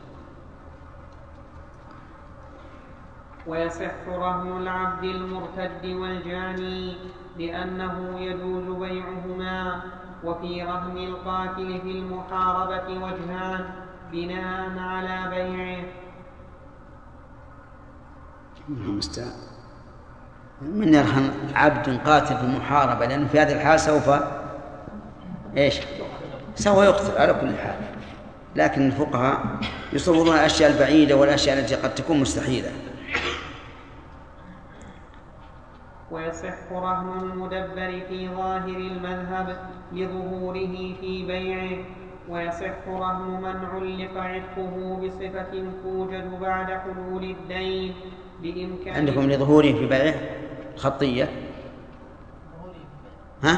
ويصح رهن العبد المرتد والجاني لأنه يجوز بيعهما. وفي رهن القاتل في المحاربة وجهان بناء على بيعه. من يرهن عبد قاتل في المحاربة، لأنه في هذه الحال سوف إيش؟ سوف يقتل على كل حال. لكن الفقهاء يصورون الأشياء البعيدة والأشياء التي قد تكون مستحيلة. ويصح رهن المدبر في ظاهر المذهب لظهوره في بيعه. ويصح رهن من علق عتقه بصفة توجد بعد حلول الدين بإمكان. عندكم لظهوره في بيعه خطية؟ ها؟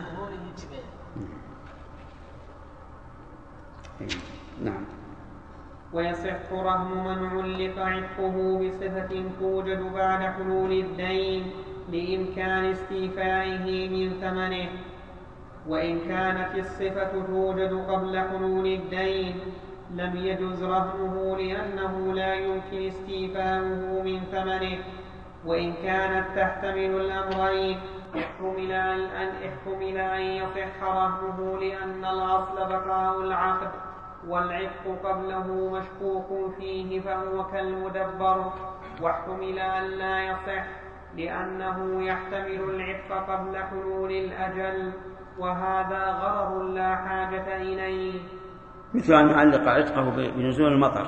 نعم. ويصح رهن من علق عتقه بصفة توجد بعد حلول الدين لإمكان استيفائه من ثمنه. وإن كانت الصفة توجد قبل حلول الدين لم يجز رهنه لأنه لا يمكن استيفاؤه من ثمنه. وإن كانت تحتمل الأمرين احتمل أن احتمل أن يصح رهنه لأن الأصل بقاء العقد والعتق قبله مشكوك فيه فهو كالمدبر. واحتمل أن لا يصح لأنه يحتمل العتق قبل حلول الأجل، وهذا غرض لا حاجة إليه. مثل أن يعلق عتقه بنزول المطر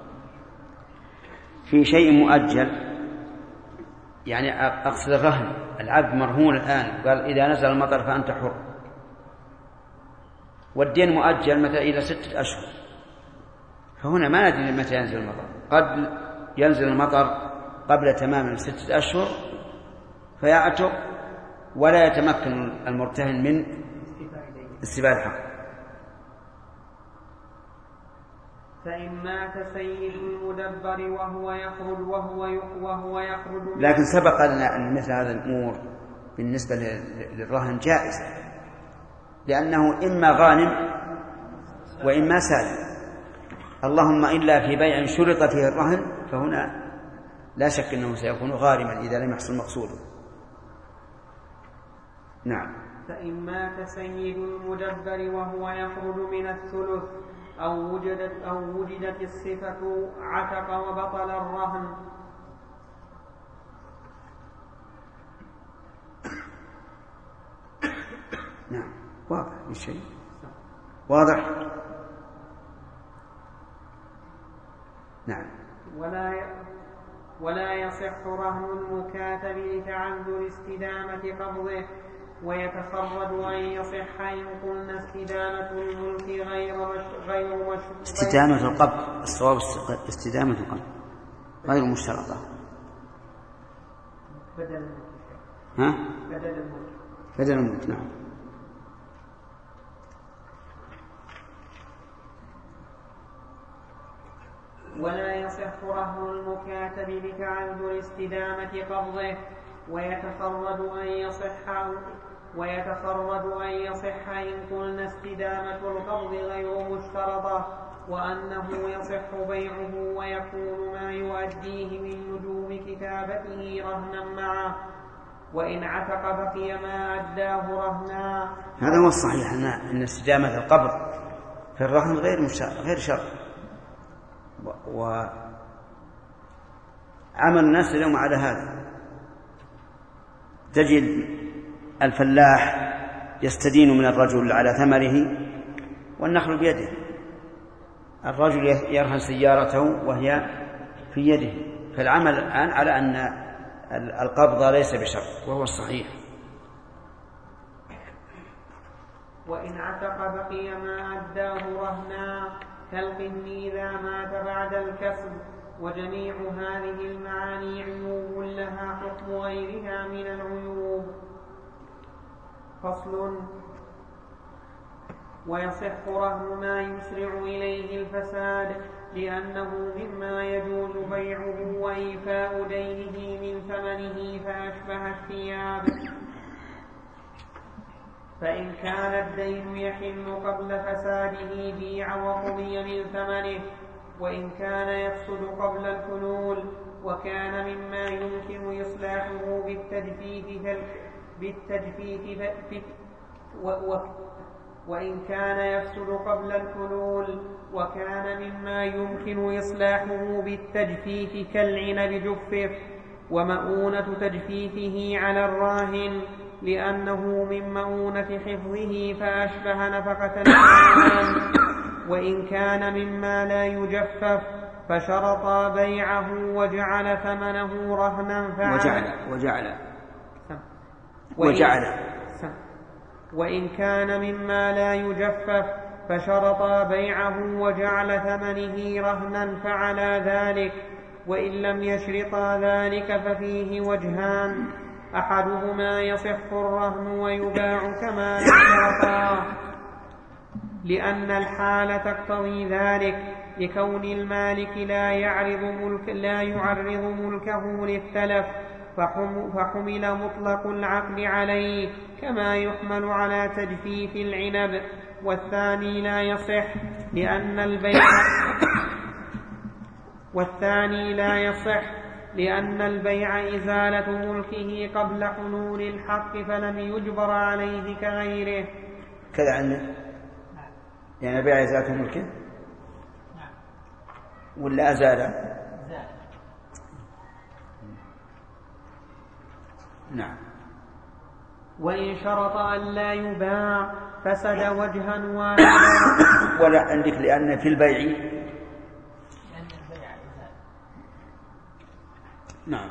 في شيء مؤجل، يعني أقصد الرهن، العبد مرهون الآن قال إذا نزل المطر فأنت حر، والدين مؤجل مثلا إلى ستة أشهر، فهنا ما ندري متى ينزل المطر. قد ينزل المطر قبل تمام ستة أشهر فيعتق ولا يتمكن المرتهن من استيفاء الحق. فإن مات سيد المدبر وهو يخرج وهو وهو يخرج. لكن سبق لنا أن مثل هذه الأمور بالنسبة للرهن جائزة، لأنه إما غانم وإما سالم، اللهم إلا في بيع شرط فيه الرهن فهنا لا شك أنه سيكون غارما إذا لم يحصل مقصوده. نعم. فإن مات سيد المدبر وهو يخرج من الثلث أو وجدت, أو وجدت الصفة عتق وبطل الرهن. نعم واضح الشيء واضح. نعم. ولا ولا يصح رهن المكاتب لتعذر استدامة قبضه، ويتخرج أن يصح إن قلنا استدامة الملك غير مش غير مش استدامة القبض. الصواب استدامة القبض غير مشترطة. بدل الملك. ها؟ بدل الملك. بدل الملك. نعم. ولا يصح رهن المكاتب لتعذر استدامة قبضه، ويتخرج أن يصح ويتخرج أن يصح إن قلنا استدامة القبض غير مشترطة، وأنه يصح بيعه ويكون ما يؤديه من لزوم كتابته رهنا معه، وإن عتق بقي ما أداه رهنا. هذا هو الصحيح، أن استدامة القبض في الرهن غير غير شرط. وعمل الناس اليوم على هذا، تجد الفلاح يستدين من الرجل على ثمره والنخل بيده، الرجل يرهن سيارته وهي في يده، فالعمل الآن على أن القبض ليس بشرط، وهو الصحيح. وإن عتق بقي ما أداه رهنا كالقن إذا مات بعد الكسب، وجميع هذه المعاني عيوب لها حكم غيرها من العيوب. فصل. ويصح رهن ما يسرع إليه الفساد، لأنه مما يجوز بيعه وإيفاء دينه من ثمنه فأشبه الثياب. فإن كان الدين يحل قبل فساده بيع وقضي من ثمنه، وإن كان يفسد قبل الحلول وكان مما يمكن إصلاحه بالتجفيف بالتجفيف و و وإن كان يفسد قبل الحلول وكان مما يمكن إصلاحه بالتجفيف كالعنب جفف، ومؤونة تجفيفه على الراهن لأنه من مؤونة حفظه فأشبه نفقة الإنسان. وإن كان مما لا يجفف فشرطا بيعه وجعل ثمنه رهنا فعلا وجعل وجعل وجعل وإن كان مما لا يجفف فشرطا بيعه وجعل ثمنه رهنا فعلى ذلك. وإن لم يشرطا ذلك ففيه وجهان: أحدهما يصح الرهن ويباع كما لم يشرطا، لأن الحال تقتضي ذلك، لكون المالك لا يعرض ملك لا يعرض ملكه للتلف فحمل مطلق العقد عليه كما يحمل على تجفيف العنب. والثاني لا يصح لأن البيع والثاني لا يصح لأن البيع إزالة ملكه قبل حلول الحق فلم يجبر عليه كغيره. كذا عندك يعني البيع إزالة ملكه ولا أزال؟ نعم. وإن شرط أن لا يباع فسد وجها واحدا. ولا عندك لأن في البيع نعم.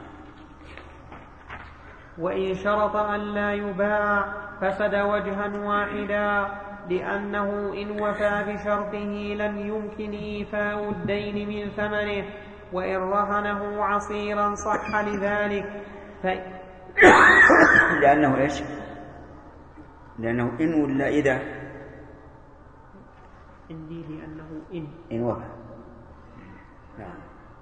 وإن شرط أن لا يباع فسد وجها واحدا، لأنه إن وفى بشرطه لم يمكن إيفاء الدين من ثمنه، وإن رهنه عصيرا صح لذلك. ف... لأنه إيش؟ لأنه إن ولا إذا؟ عندي لأنه إن إن وفى. نعم.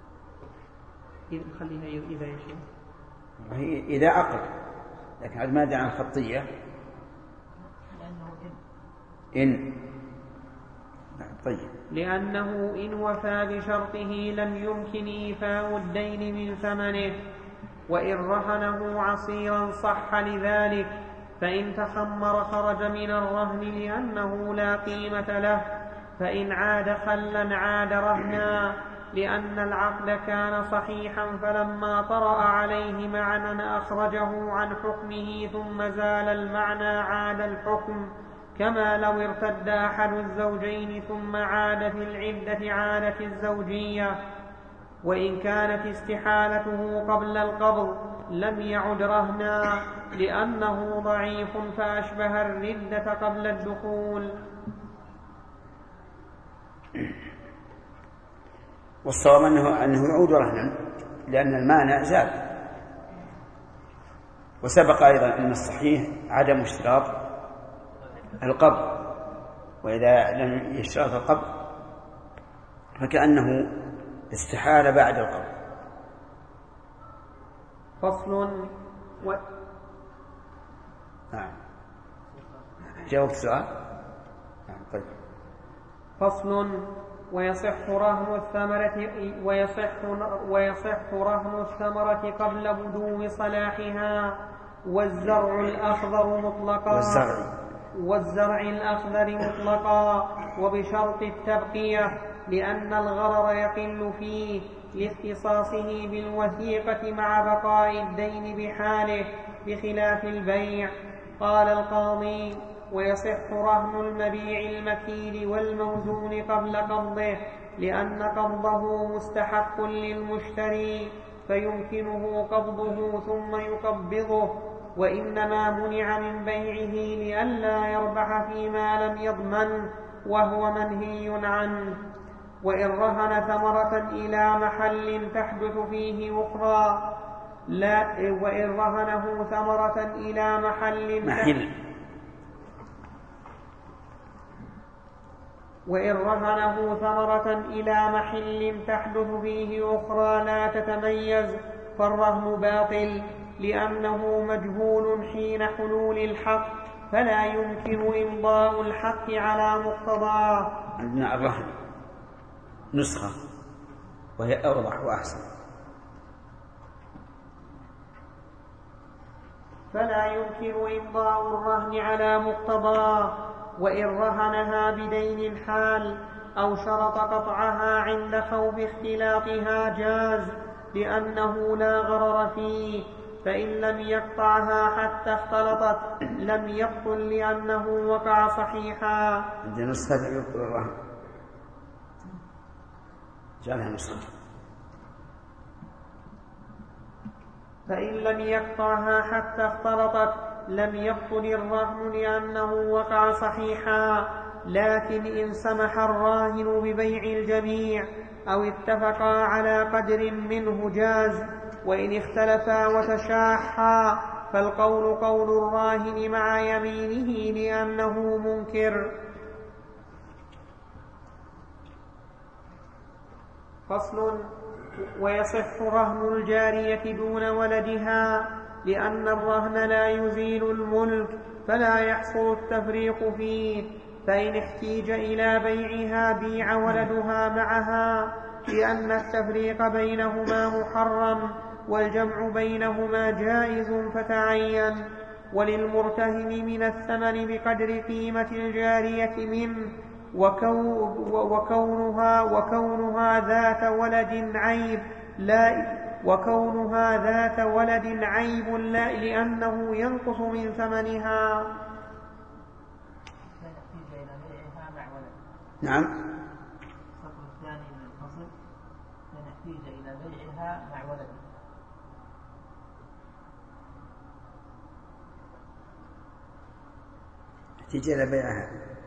خليها إذا يشيء. وهي إذا عقد، لكن عاد ماذا عن الخطية؟ لأنه إن. إن. طيب. لأنه إن وفى بشرطه لم يمكن إيفاء الدين من ثمنه، وإن رهنه عصيرا صح لذلك. فإن تخمر خرج من الرهن لأنه لا قيمة له، فإن عاد خلا عاد رهنا، لأن العقد كان صحيحا فلما طرأ عليه معنى أخرجه عن حكمه ثم زال المعنى عاد الحكم، كما لو ارتد أحد الزوجين ثم عاد في العدة عادت الزوجية. وإن كانت استحالته قبل القبض لم يعد رهنا، لأنه ضعيف فأشبه الردة قبل الدخول. والصواب أنه, أنه يعود رهنا لأن المانع زال. وسبق أيضا أن الصحيح عدم اشتراط القبض، وإذا لم يشترط القبض فكأنه استحال بعد القبض. فصل و... نعم. جاوبت السؤال؟ نعم. طيب. فصل ويصح رهن الثمرة ويصح ويصح رهن الثمرة قبل بدو صلاحها، والزرع الأخضر مطلقا والزرع والزرع الأخضر مطلقا وبشرط التبقية، لأن الغرر يقل فيه لاختصاصه بالوثيقة مع بقاء الدين بحاله بخلاف البيع. قال القاضي: ويصح رهن المبيع المكيل والموزون قبل قبضه، لأن قبضه مستحق للمشتري فيمكنه قبضه ثم يقبضه، وإنما منع من بيعه لئلا يربح فيما لم يضمن وهو منهي عنه. وإن رهن ثمرة إلى محل تحدث فيه أخرى لا وإن رهنه ثمرة إلى محل محل وإن رهنه ثمرة إلى محل تحدث فيه أخرى لا تتميز فالرهن باطل، لأنه مجهول حين حلول الحق، فلا يمكن إمضاء الحق على مقتضاه. عندنا الرهن نسخة وهي أوضح وأحسن. فلا يمكن إمضاء الرهن على مقتضاه، وإن رهنها بدين الحال أو شرط قطعها عند خوف اختلاطها جاز، لأنه لا غرر فيه، فإن لم يقطعها حتى اختلطت لم يبطل لأنه وقع صحيحا. عندنا نسخة يبطل الرهن، جعلها نسخة. فإن لم يقطعها حتى اختلطت لم يبطل الرهن لأنه وقع صحيحا، لكن إن سمح الراهن ببيع الجميع أو اتفقا على قدر منه جاز، وإن اختلفا وتشاحا فالقول قول الراهن مع يمينه لأنه منكر. فصل. ويصح رهن الجارية دون ولدها، لأن الرهن لا يزيل الملك فلا يحصل التفريق فيه، فإن احتيج إلى بيعها بيع ولدها معها، لأن التفريق بينهما محرم والجمع بينهما جائز فتعين. وللمرتهن من الثمن بقدر قيمة الجارية منه، وكونها, وكونها ذات ولد عيب لا وكونها ذات ولد عيب لا لأنه ينقص من ثمنها. نعم. السطر الثاني من الفصل فنحتاج إلى بيعها مع ولده. احتاج إلى بيعها،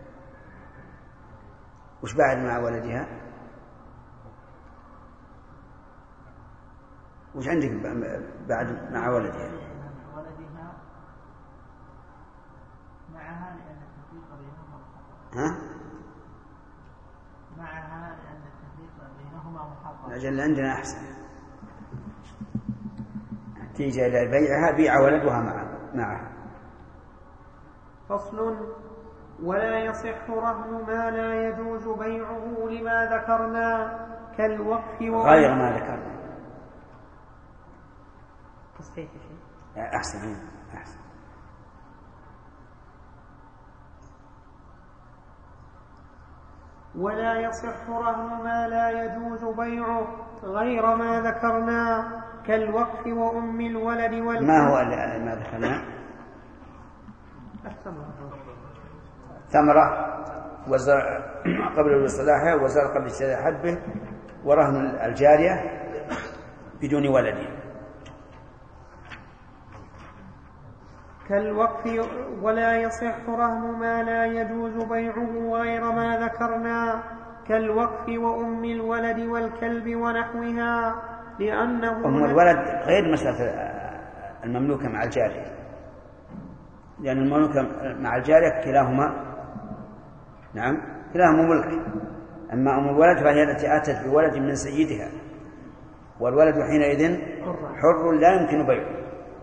وش بعد مع ولدها؟ وش عندك بعد مع ولدها؟ مع ولدها معها لأن التفريق بينهما محرم. ها؟ معها لأن التفريق بينهما محرم. أجل عندنا أحسن. تيجي إلى بيعها بيع ولدها معها. فصل. ولا يصح رهن ما لا يجوز بيعه لما ذكرنا كالوقف غير ما ذكرنا. تصحيح شيء أحسن أحسن. ولا يصح رهن ما لا يجوز بيعه غير ما ذكرنا كالوقف وأم الولد والكلب. ما هو ما ذكرنا؟ ثمرة وزرع قبل صلاحها وزرع قبل اشتراء حبه ورهن الجارية بدون ولد. كالوقف. ولا يصح رهن ما لا يجوز بيعه غير ما ذكرنا كالوقف وأم الولد والكلب ونحوها، لأنه أم الولد غير مسألة المملوكة مع الجارية، لأن المملوكة مع الجارية كلاهما نعم كلاهما ملك. أما أم الولد فهي التي أتت بولد من سيدها، والولد حينئذ حر لا يمكن بيعه.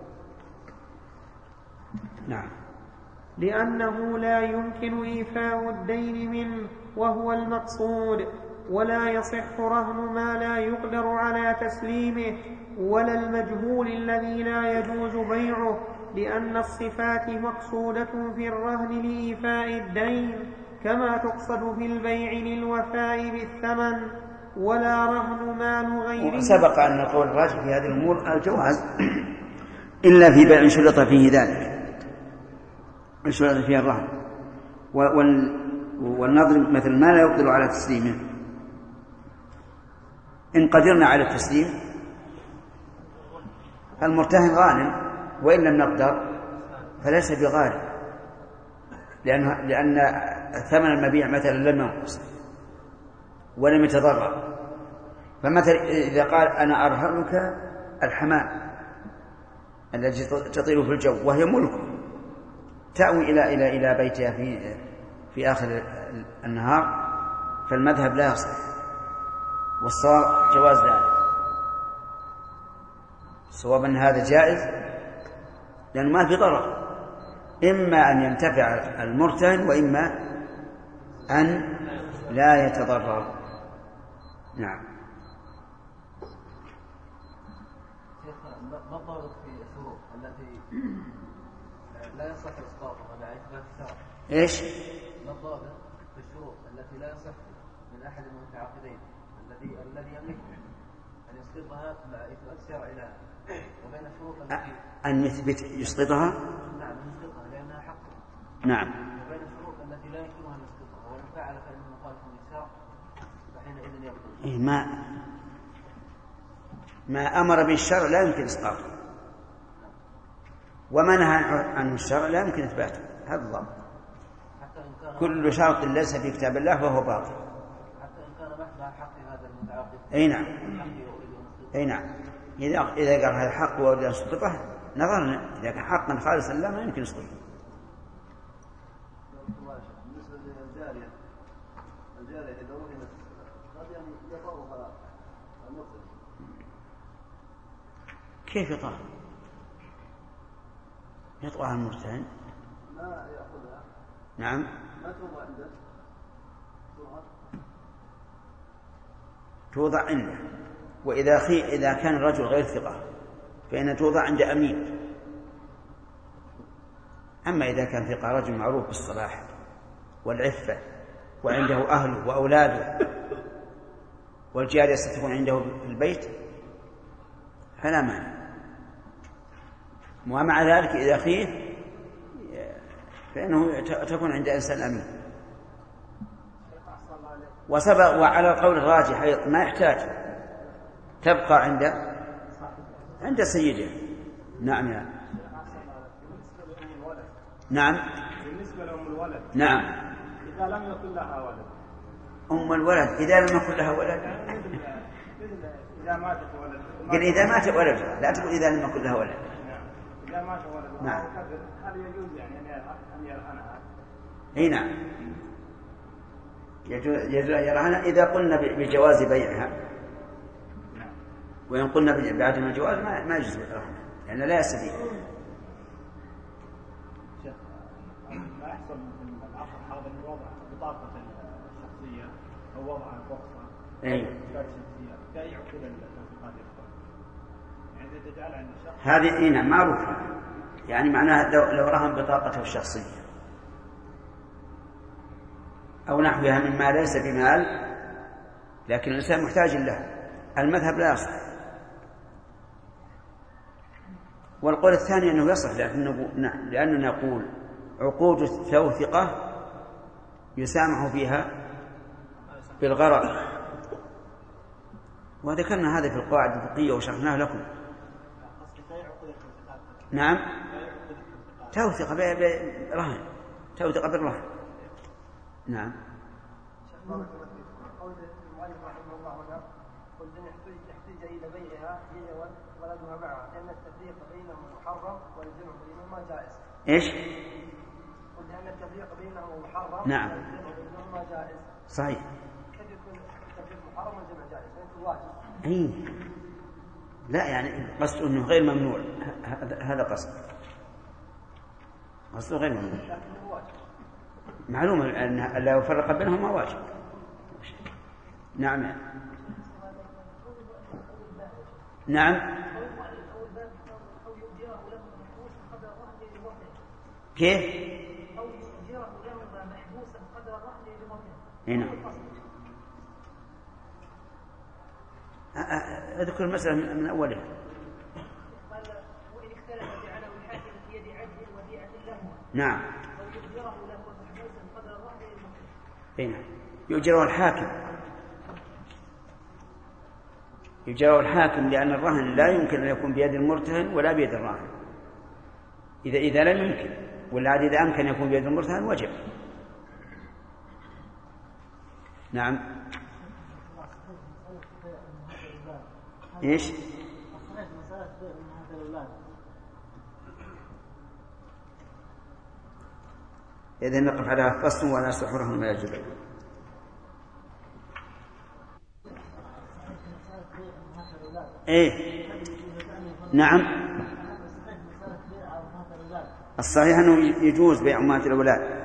نعم. لأنه لا يمكن إيفاء الدين منه وهو المقصود. ولا يصح رهن ما لا يقدر على تسليمه ولا المجهول الذي لا يجوز بيعه، لأن الصفات مقصودة في الرهن لإيفاء الدين كما تقصد في البيع للوفاء بالثمن. ولا رهن مال غيره. سبق أن القول الراجح في هذه الأمور الجواز إلا في بيع شرط فيه ذلك، شرط فيه الرهن. والنظر مثل ما لا يقدر على تسليمه، إن قدرنا على التسليم فالمرتهن غانم، وإن لم نقدر فليس بغانم، لأن لأن ثمن المبيع مثلا لم ينقص ولم يتضرر. فمثلا إذا قال أنا أرهنك الحمام التي تطير في الجو وهي ملك تأوي إلى إلى إلى بيتها في في آخر النهار، فالمذهب لا يصح، والصواب جواز ذلك. الصواب أن هذا جائز لأنه ما في ضرر، إما أن ينتفع المرتهن وإما أن لا يتضرر. نعم. ما الضابط في الشروط التي لا يصح إسقاطها مع إثبات الشرع؟ إيش؟ ما الضابط في الشروط التي لا يصح من أحد المتعاقدين الذي الذي يملكها أن يسقطها مع إثبات الشرع لها، وبين الشروط التي أن يثبت يسقطها؟ نعم يسقطها لأنها حق. نعم. وبين الشروط التي لا يمكنها أن يسقطها، وإن فعل فإنه مخالف للشرع فحينئذ يبطل. إيه ما ما أمر به الشرع لا يمكن إسقاطه، وما نهى عنه الشرع لا يمكن إثباته. هذا الضابط. كل شرط ليس في كتاب الله فهو باطل. حتى إن كان محض حق هذا المتعاقد. أي نعم. أي نعم. إذا إذا قال هذا حق وأريد أن أسقطه نظرنا، إذا كان حقا خالصا لا ما يمكن إسقاطه. بالنسبة للجارية، الجارية إذا وهمت قد يعني يطأها المطلق. كيف يطأ؟ يطأها المرتهن؟ ما يأخذها. نعم. ما توضع عنده. توضع عنده، وإذا خي إذا كان الرجل غير ثقة فإن توضع عند أمين. أما إذا كان ثقة رجل معروف بالصلاح والعفة وعنده أهله وأولاده والجارية ستكون عنده في البيت فلا مانع. ومع ذلك إذا خيه فإنه تكون عند إنسان أمين. وسبق وعلى القول الراجح ما يحتاج، تبقى عند عند سيده. نعم يا نعم. بالنسبة لأم الولد. نعم. إذا لم يكن لها ولد. أم الولد إذا لم يكن لها ولد. إذا ماتت ولد. قل إذا مات ولد، لا تقول إذا لم يكن لها ولد. إذا مات ولد. نعم. هل يجوز يعني أن يرهنها؟ أي نعم. يجوز أن يرهنها إذا قلنا بجواز بيعها، وإن قلنا بعدم الجواز ما ما يجوز الرهن لأن لا يستفيد. لا يحصل مثل العصر هذا من وضع بطاقة الشخصية أو وضع الرخصة. أي. لا يعقد التوثيقات يعني إذا تجعل عند الشخص. هذه إيه نعم معروفة، يعني معناها لو لو رهن بطاقته الشخصية أو نحوها مما ليس بمال لكن الإنسان محتاج له، المذهب لا يصح. والقول الثاني أنه يصح لأننا نقول عقود التوثقة يسامح فيها بالغرر، وذكرنا هذا في القواعد الفقهية وشرحناه لكم. نعم. توثقة برهن، توثقة بالرهن. نعم. قول المؤلف رحمه الله هنا قل إن يحتاج إلى بيعها هي ولدها معها لأن التفريق بينهم محرم والجمع بينهما جائز. إيش؟ قل لأن التفريق بينهم محرم. نعم. والجمع بينهما جائز. صحيح. كيف يكون التفريق محرم والجمع جائز؟ يكون واجب. أي لا يعني قصد أنه غير ممنوع، هذا قصد قصده غير ممنوع. لكنه واجب. معلوم أن لا يفرق بينهما واجب. نعم. نعم. كيف؟ أو يؤجره له محبوسا قدر الرهن لموته. نعم. أذكر المسألة من أولها. قال وإن اختلف على الحاكم في يد عدل وديعة له. نعم. أو يؤجره له محبوسا قدر الرهن لموته. أي نعم. يؤجره الحاكم. يؤجره الحاكم لأن الرهن لا يمكن أن يكون بيد المرتهن ولا بيد الراهن. إذا إذا لم يمكن، ولا إذا أمكن يكون بيد المرتهن وجب. نعم. إيش؟ إذا نقف على فصل ولا سحرهم ولا جبل. إيه نعم، الصحيح أنه يجوز بيع أمهات الأولاد.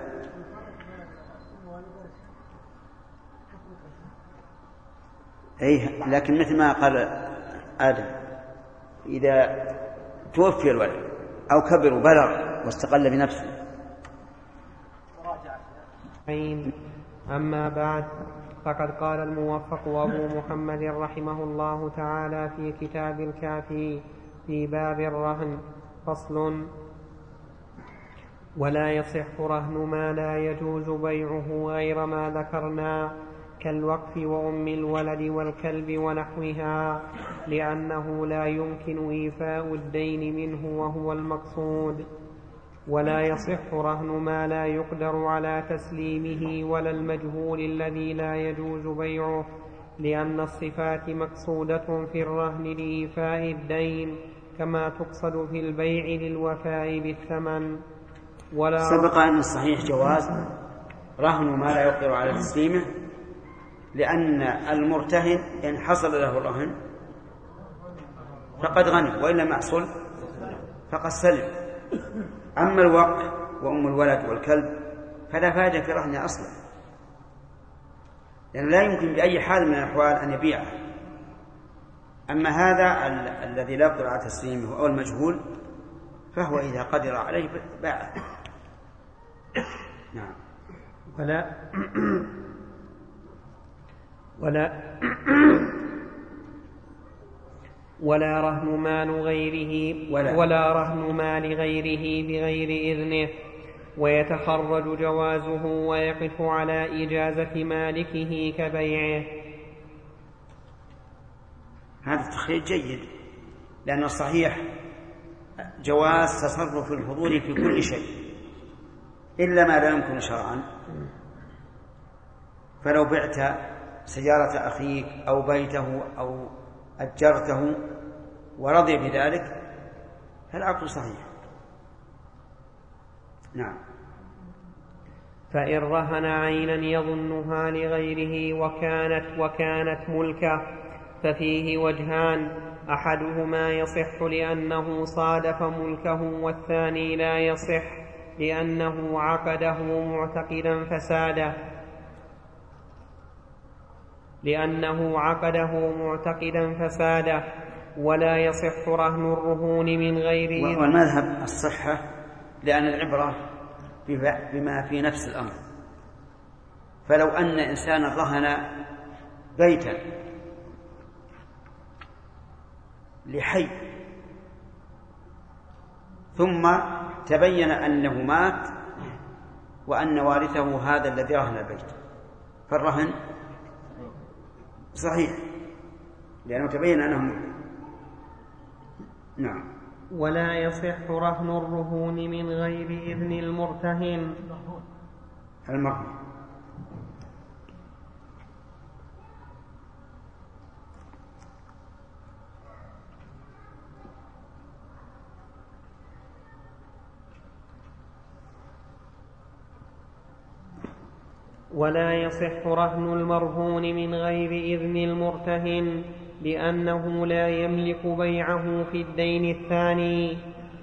أيه لكن مثل ما قال آدم إذا توفي الولد أو كبر وبلغ واستقل بنفسه. أما بعد، فقد قال الموفق أبو محمد رحمه الله تعالى في كتاب الكافي في باب الرهن فصل: ولا يصح رهن ما لا يجوز بيعه غير ما ذكرنا كالوقف وأم الولد والكلب ونحوها، لأنه لا يمكن إيفاء الدين منه وهو المقصود. ولا يصح رهن ما لا يقدر على تسليمه ولا المجهول الذي لا يجوز بيعه، لأن الصفات مقصودة في الرهن لإيفاء الدين كما تقصد في البيع للوفاء بالثمن. ولا سبق أن الصحيح جواز رهن ما لا يقدر على تسليمه، لأن المرتهن إن حصل له الرهن فقد غنم، وإن لم يحصل فقد سلم. أما الوقف وأم الولد والكلب فلا فائدة في رهنه أصلا، لأنه لا يمكن بأي حال من الأحوال أن يبيعه. أما هذا ال- الذي لا يقدر على تسليمه أو المجهول فهو إذا قدر عليه باعه. نعم. ولا ولا ولا رهن مال غيره ولا, ولا رهن مال غيره بغير إذنه، ويتخرج جوازه ويقف على إجازة مالكه كبيعه. هذا التخريج جيد، لأن الصحيح جواز تصرف الفضول في كل شيء إلا ما لا يمكن شرعا. فلو بعت سيارة أخيك أو بيته أو أجرته ورضي بذلك فالعقد صحيح. نعم. فإن رهن عينا يظنها لغيره وكانت وكانت ملكه ففيه وجهان: أحدهما يصح لأنه صادف ملكه، والثاني لا يصح لأنه عقده معتقدا فساده لأنه عقده معتقدا فساده ولا يصح رهن الرهون من غير إذن. والمذهب الصحة، لأن العبرة بما في نفس الأمر. فلو أن إنسانا رهن بيتا لحي ثم تبين أنه مات وأن وارثه هذا الذي رهن البيت، فالرهن صحيح لأنه تبين أنه مات. نعم. ولا يصح رهن الرهون من غير إذن المرتهن. المرهون ولا يصح رهن المرهون من غير إذن المرتهن، لأنه لا يملك بيعه في الدين الثاني.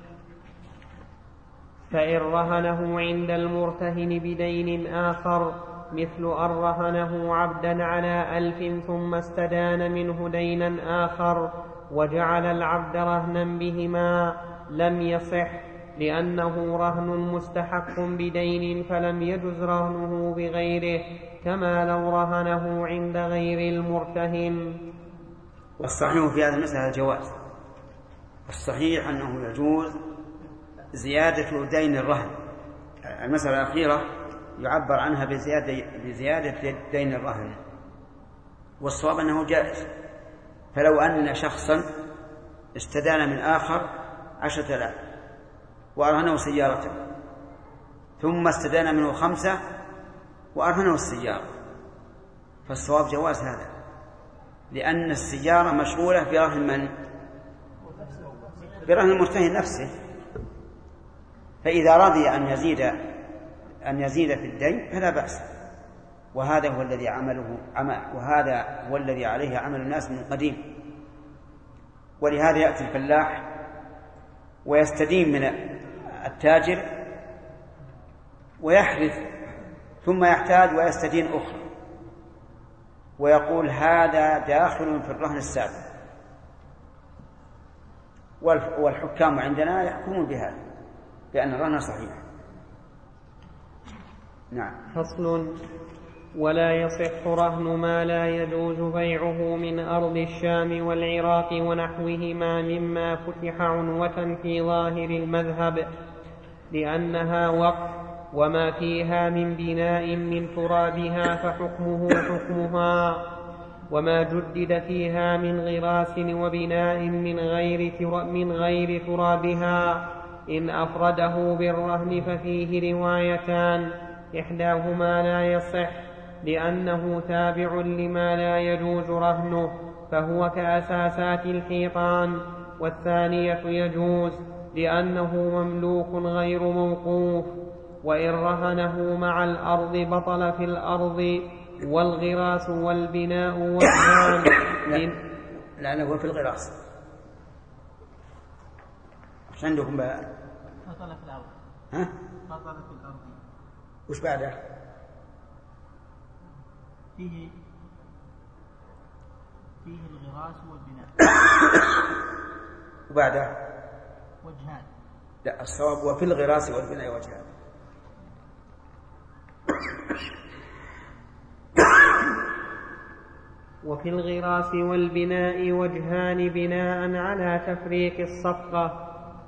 فإن رهنه عند المرتهن بدين آخر، مثل أن رهنه عبدا على ألف ثم استدان منه دينا آخر وجعل العبد رهنا بهما، لم يصح، لأنه رهن مستحق بدين فلم يجز رهنه بغيره، كما لو رهنه عند غير المرتهن. والصحيح في هذه المسألة الجواز. الصحيح أنه يجوز زيادة دين الرهن. المسألة الأخيرة يعبر عنها بزيادة, بزيادة دين الرهن، والصواب أنه جائز. فلو أن شخصا استدان من آخر عشرة آلاف وأرهنه سيارته، ثم استدان منه خمسة وأرهنه السيارة، فالصواب جواز هذا، لأن السيارة مشغولة برهن من؟ برهن المرتهن نفسه. فإذا رضي أن يزيد أن يزيد في الدين فلا بأس، وهذا هو الذي عمله عمل وهذا هو الذي عليه عمل الناس من قديم. ولهذا يأتي الفلاح ويستدين من التاجر ويحرث ثم يحتاج ويستدين أخرى ويقول هذا داخل في الرهن السابق، والحكام عندنا يحكمون بهذا بأن الرهن صحيح. نعم. فصل: ولا يصح رهن ما لا يجوز بيعه من أرض الشام والعراق ونحوهما مما فتح عنوة في ظاهر المذهب، لأنها وقف، وما فيها من بناء من ترابها فحكمه حكمها، وما جدد فيها من غراس وبناء من غير من غير ترابها إن أفرده بالرهن ففيه روايتان، إحداهما لا يصح لأنه تابع لما لا يجوز رهنه فهو كأساسات الحيطان، والثانية يجوز لأنه مملوك غير موقوف، وإن رهنه مع الأرض بطل في الأرض والغراس والبناء والرهان. لا لا هو في الغراس. وش عندكم بقى؟ بطل في الأرض. ها؟ بطل في الأرض. وش بعده؟ فيه فيه الغراس والبناء. وبعده؟ وجهان. لا الصواب وفي الغراس والبناء وجهان. وفي الغراس والبناء وجهان بناء على تفريق الصفقة.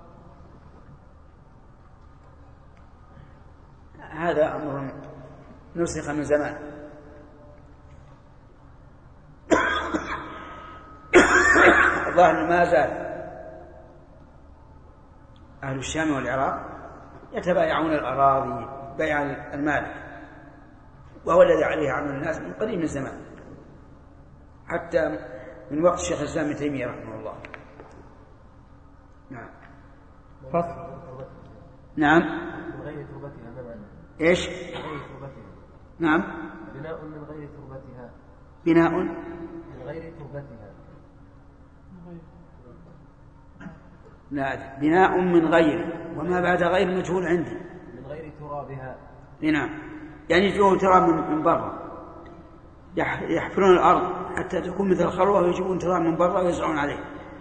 هذا أمر نسخ من زمان. الظاهر ما زال أهل الشام والعراق يتبايعون الأراضي بيع المال، وهو الذي عليه عمل الناس من قديم الزمان حتى من وقت الشيخ الإسلام ابن تيمية رحمه الله. نعم. فصل. نعم. من غير تربتها ما معنى؟ ايش؟ من غير تربتها. نعم. بناء من غير تربتها. بناء من غير تربتها. لا، بناء من غير، وما بعد غير مجهول عندي. من غير ترابها. نعم، يعني يجيبون تراب من برا، يحفرون الأرض حتى تكون مثل الخروة ويجيبون تراب من برا ويزرعون عليه.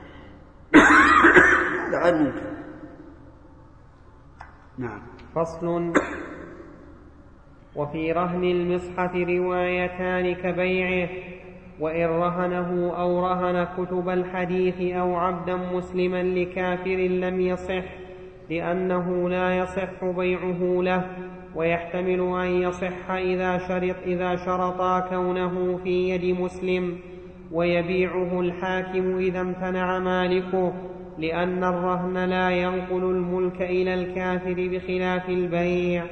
هذا غير ممكن. نعم. فصل. وفي رهن المصحف روايتان كبيعه، وإن رهنه أو رهن كتب الحديث أو عبدا مسلما لكافر لم يصح، لأنه لا يصح بيعه له، ويحتمل أن يصح إذا شرط إذا شرطا كونه في يد مسلم، ويبيعه الحاكم إذا امتنع مالكه، لأن الرهن لا ينقل الملك إلى الكافر بخلاف البيع.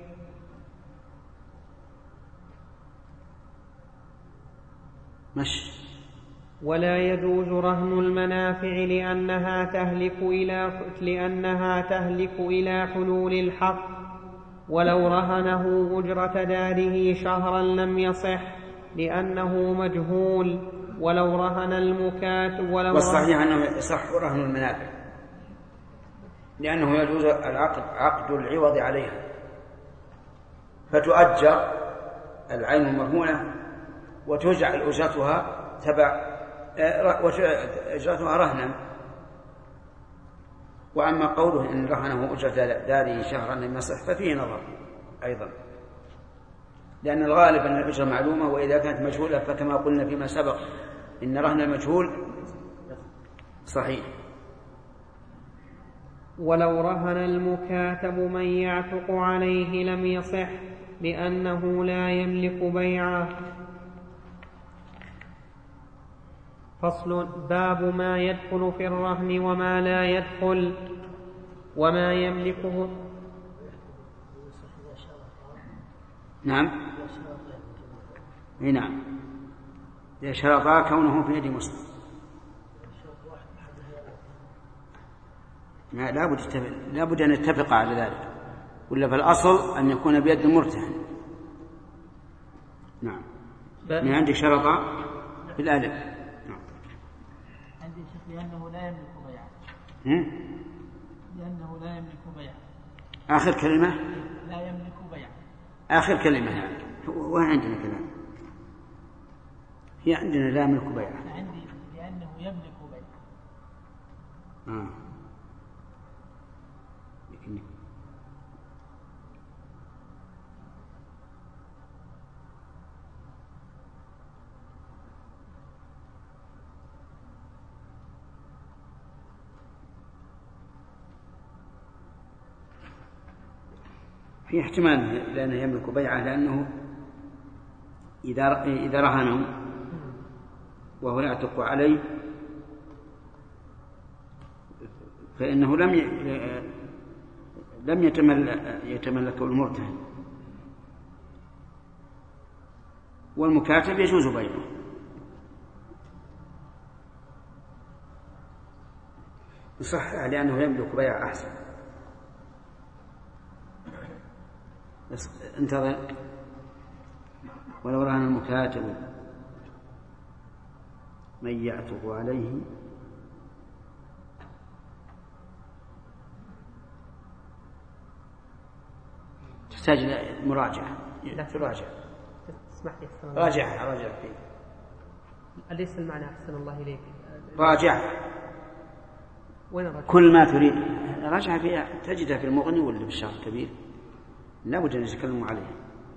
مش. ولا يجوز رهن المنافع لأنها تهلك إلى لأنها تهلك إلى حلول الحق، ولو رهنه أجرة داره شهرا لم يصح لأنه مجهول، ولو رهن المكاتب ولو والصحيح أنه يصح رهن المنافع لأنه يجوز العقد عقد العوض عليها، فتؤجر العين المرهونة وتجعل أجرتها تبع أجرتها رهنا. وأما قوله إن رهنه أجرة داره شهرا لم يصح ففيه نظر أيضا، لأن الغالب أن الأجرة معلومة، وإذا كانت مجهولة فكما قلنا فيما سبق إن رهن المجهول صحيح. ولو رهن المكاتب من يعتق عليه لم يصح لأنه لا يملك بيعه. فصل. باب ما يدخل في الرهن وما لا يدخل وما يملكه. نعم. نعم. شرطا كونه في يد مسلم. لا بد لا بد أن نتفق على ذلك، ولا في الأصل أن يكون بيد المرتهن. نعم. من عندك شرطا بالألف. عندي شيخ لأنه لا لا يملك بيعه. لأنه لا يملك بيعه. آخر كلمة لا يملك بيعه. آخر كلمة يعني وين عندنا كلام؟ هي عندنا لا يملك بيعه. عندي لأنه يملك بيعه. آه. في احتمال لأنه يملك بيعه لأنه إذا إذا رهنه وهو يعتق عليه فإنه لم لم يتملك المرتهن، والمكاتب يجوز بيعه. صح لأنه يملك بيع أحسن. بس انتظر. ولو رهن المكاتب من يعتق عليه تحتاج إلى مراجعة. تراجع. اسمح لي أحسن الله. راجع راجع فيه. أليس المعنى أحسن الله إليك؟ راجع. وين راجع؟ كل ما تريد راجع فيها تجدها في المغني ولا في الشرح الكبير. لا بد أن يتكلموا عليه.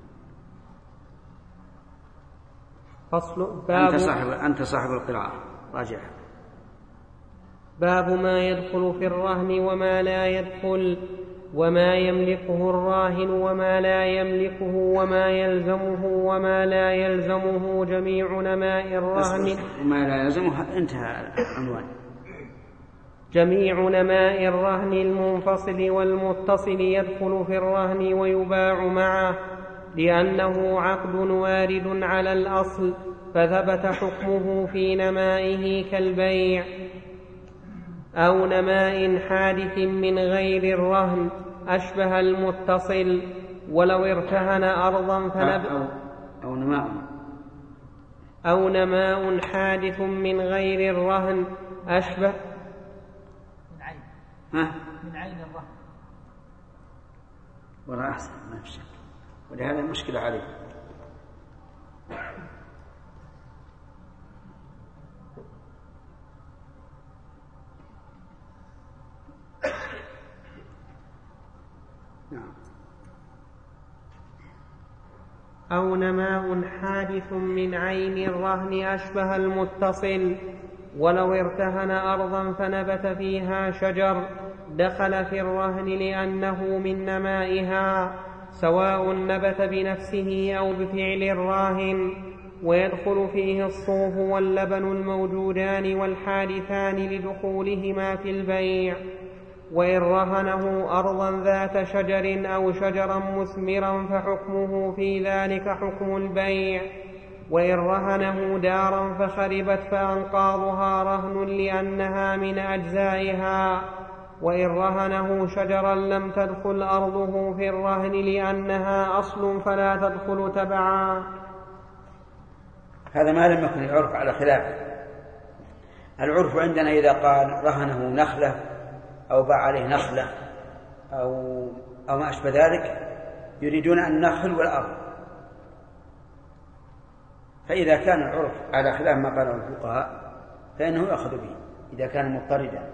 فصل باب أنت صاحب أنت صاحب القراءة راجع. باب ما يدخل في الرهن وما لا يدخل، وما يملكه الراهن وما لا يملكه، وما يلزمه وما لا يلزمه، جميع نماء الرهن. وما لا يلزمه انتهى العنوان. جميع نماء الرهن المنفصل والمتصل يدخل في الرهن ويباع معه، لأنه عقد وارد على الأصل، فثبت حكمه في نمائه كالبيع أو نماء حادث من غير الرهن أشبه المتصل، ولو ارتهن أرضا فنب أو, أو نماء أو نماء حادث من غير الرهن أشبه من عين ها؟ من عين الرهن. ولا أحسن ما في شك، ولهذا المشكلة عليه. نعم. أو نماء حادث من عين الرهن أشبه المتصل، ولو ارتهن أرضا فنبت فيها شجر دخل في الرهن لأنه من نمائها، سواء نبت بنفسه أو بفعل الراهن، ويدخل فيه الصوف واللبن الموجودان والحادثان لدخولهما في البيع. وإن رهنه أرضا ذات شجر أو شجرا مثمرا فحكمه في ذلك حكم البيع. وإن رهنه دارا فخربت فأنقاضها رهن لأنها من أجزائها. وإن رهنه شجرا لم تدخل أرضه في الرهن لأنها أصل فلا تدخل تبعا. هذا ما لم يكن العرف على خلافه. العرف عندنا إذا قال رهنه نخلة أو باع عليه نخلة أو, أو ما أشبه ذلك يريدون النخل والأرض. فإذا كان العرف على خلاف ما قاله الفقهاء فإنه يأخذ به إذا كان مضطردا.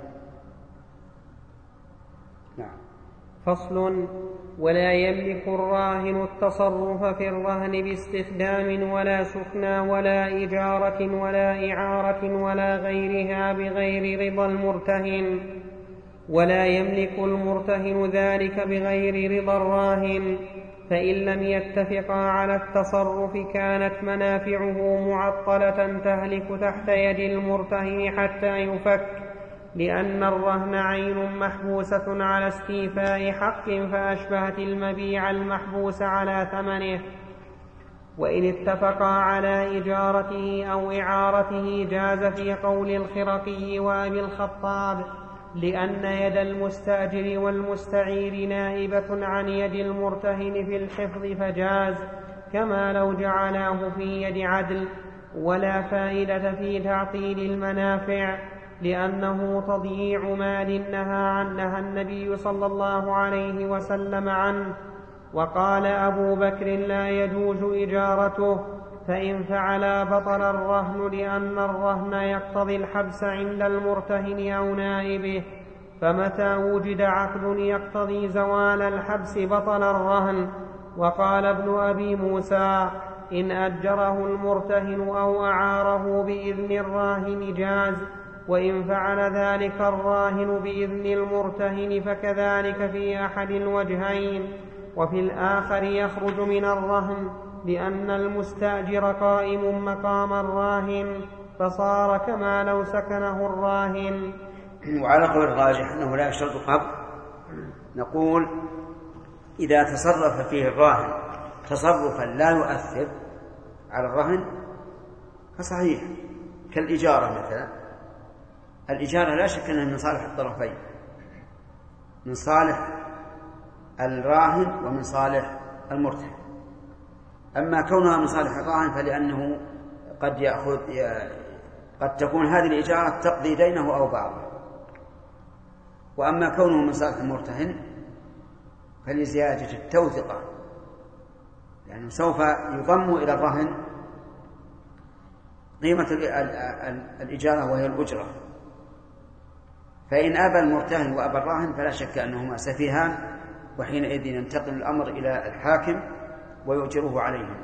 نعم. فصل. ولا يملك الراهن التصرف في الرهن باستخدام ولا سكنى ولا إجارة ولا إعارة ولا غيرها بغير رضا المرتهن، ولا يملك المرتهن ذلك بغير رضا الراهن، فإن لم يتفقا على التصرف كانت منافعه معطلة تهلك تحت يد المرتهن حتى يفك، لأن الرهن عين محبوسة على استيفاء حق فأشبهت المبيع المحبوس على ثمنه. وإن اتفقا على إجارته أو إعارته جاز في قول الخرقي وأبي الخطاب، لأن يد المستأجر والمستعير نائبة عن يد المرتهن في الحفظ فجاز، كما لو جعلاه في يد عدل، ولا فائدة في تعطيل المنافع. لأنه تضييع مال نهى عنها النبي صلى الله عليه وسلم عنه. وقال أبو بكر لا يجوز إجارته، فإن فعلا بطل الرهن، لأن الرهن يقتضي الحبس عند المرتهن أو نائبه، فمتى وجد عقد يقتضي زوال الحبس بطل الرهن. وقال ابن أبي موسى إن أجره المرتهن أو أعاره بإذن الراهن جاز، وإن فعل ذلك الراهن بإذن المرتهن فكذلك في أحد الوجهين، وفي الآخر يخرج من الرهن، لأن المستأجر قائم مقام الراهن، فصار كما لو سكنه الراهن. وعلى قول الراجح أنه لا يشترط قبض، نقول إذا تصرف فيه الراهن تصرفا لا يؤثر على الرهن فصحيح، كالإجارة مثلا. الإجارة لا شك أنها من صالح الطرفين، من صالح الراهن ومن صالح المرتهن. أما كونها من صالح الراهن فلأنه قد يأخذ قد تكون هذه الإجارة تقضي دينه أو بعضه، وأما كونه من صالح المرتهن فلزيادة التوثقة، لأنه سوف يضم إلى الرهن قيمة الإجارة وهي الأجرة، فإن أبى المرتهن وأبى الراهن فلا شك أنهما سفيهان، وحينئذ ينتقل الأمر إلى الحاكم ويؤجره عليهم.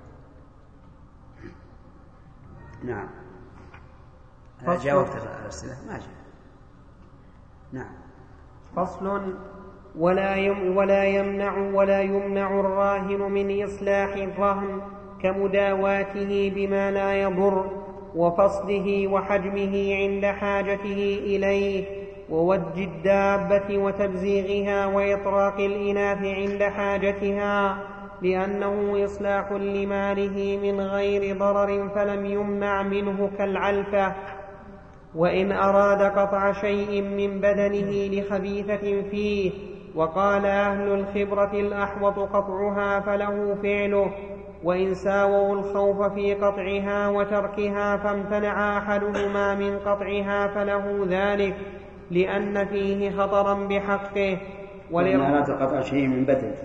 نعم. جاوبت الأسئلة ما جاء. نعم. فصل. ولا يم ولا يمنع ولا يمنع الراهن من إصلاح الرهن كمداواته بما لا يضر، وفصله وحجمه عند حاجته إليه، ووج الدابة وتبزيغها وإطراق الإناث عند حاجتها، لأنه إصلاح لماله من غير ضرر فلم يمنع منه كالعلفة. وإن أراد قطع شيء من بدنه لخبيثة فيه وقال أهل الخبرة الأحوط قطعها فله فعله، وإن ساووا الخوف في قطعها وتركها فامتنع أحدهما من قطعها فله ذلك، لأن فيه خطرا بحقه. وإن أراد قطع شيء من بدنه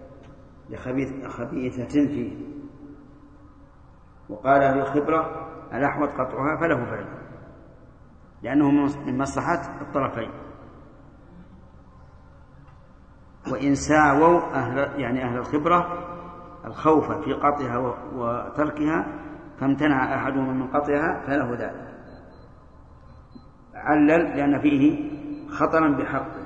لخبيثة فيه وقال أهل الخبرة الأحوط قطعها فله فعله، لأنه من مصلحة الطرفين. وإن ساووا أهل يعني أهل الخبرة الخوف في قطعها وتركها فامتنع أحدهم من قطعها فله ذلك، علل لأن فيه خطرا بحقه.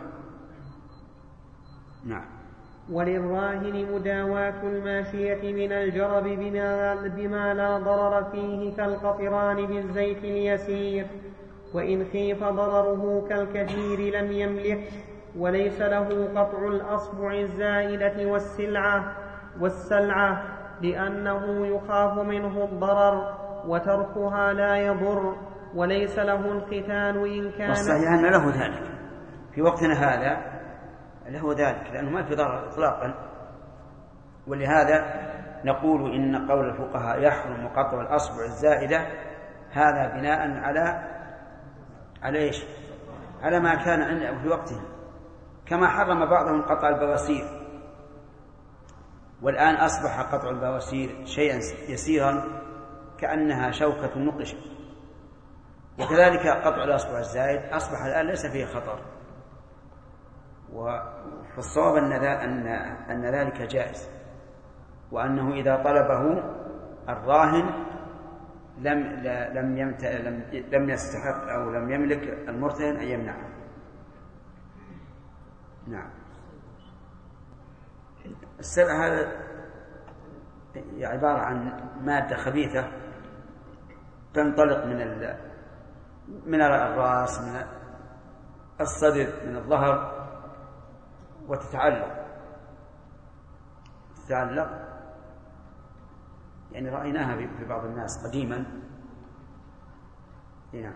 نعم. وللراهن مداواة الماشية من الجرب بما لا ضرر فيه كالقطران بالزيت اليسير، وإن خيف ضرره كالكثير لم يملك، وليس له قطع الأصبع الزائدة والسلعة والسلعة لأنه يخاف منه الضرر، وتركها لا يضر، وليس له الختان إن كان. والصحيح أن له ذلك في وقتنا هذا، له ذلك لأنه ما في ضرر إطلاقا. ولهذا نقول إن قول الفقهاء يحرم قطع الأصبع الزائدة هذا بناء على على إيش؟ على ما كان عنده في وقته، كما حرم بعضهم قطع البواسير، والآن أصبح قطع البواسير شيئا يسيرا كأنها شوكة نقشة، وكذلك قطع الأصبع الزائد أصبح الآن ليس فيه خطر. والصواب أن أن ذلك جائز، وأنه إذا طلبه الراهن لم لم يمت لم لم يستحق أو لم يملك المرتهن أن يمنعه. نعم. السلع هذا عبارة عن مادة خبيثة تنطلق من ال من الرأس، من الصدر، من الظهر، وتتعلق تتعلق يعني رأيناها في بعض الناس قديما. نعم.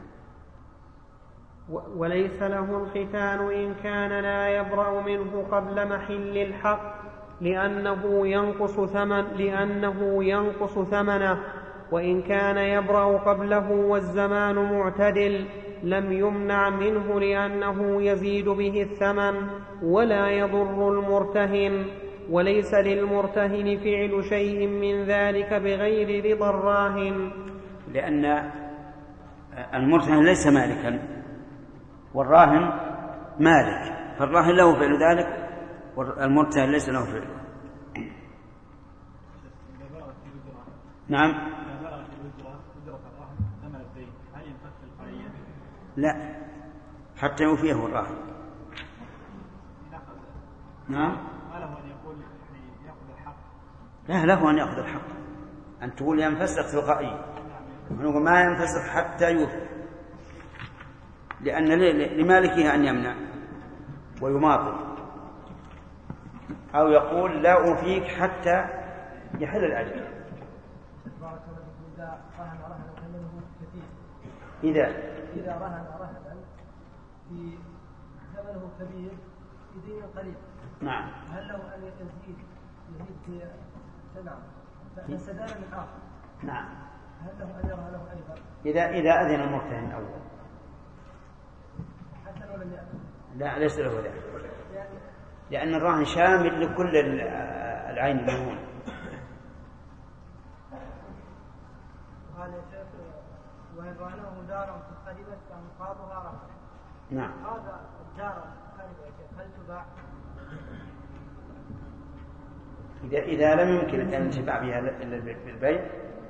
وليس له الختان إن كان لا يبرأ منه قبل محل الحق، لأنه ينقص ثمن لأنه ينقص ثمنه، وإن كان يبرأ قبله والزمان معتدل لم يمنع منه لأنه يزيد به الثمن ولا يضر المرتهن، وليس للمرتهن فعل شيء من ذلك بغير رضا الراهن، لأن المرتهن ليس مالكا والراهن مالك، فالراهن له فعل ذلك والمرتهن ليس له فعل. نعم. لا، حتى يوفيه الراهن. نعم. لا، له أن يأخذ الحق. أن تقول ينفسخ تلقائيا، ونقول ما ينفسخ حتى يوفي، لأن لمالكه أن يمنع ويماطل، أو يقول لا أوفيك حتى يحل الأجل. إذا إذا رهن رهنا في ثمنه كبير في دين قليل، نعم، هل له أن يزيد يزيد في سلام فاستدان من آخر؟ نعم. هل له أن يرهنه أيضا؟ إذا إذا أذن المرتهن الأول حتى لو لم يأذن؟ لا، ليس له ذلك، لأن الرهن شامل لكل العين المهون. قال يا شيخ وإن رهنه دارا في القريبة فانقاضها رهن. نعم. هذا الدار القريبة يا شيخ هل تباع؟ إذا إذا لم يمكن الانتفاع بها إلا بالبيع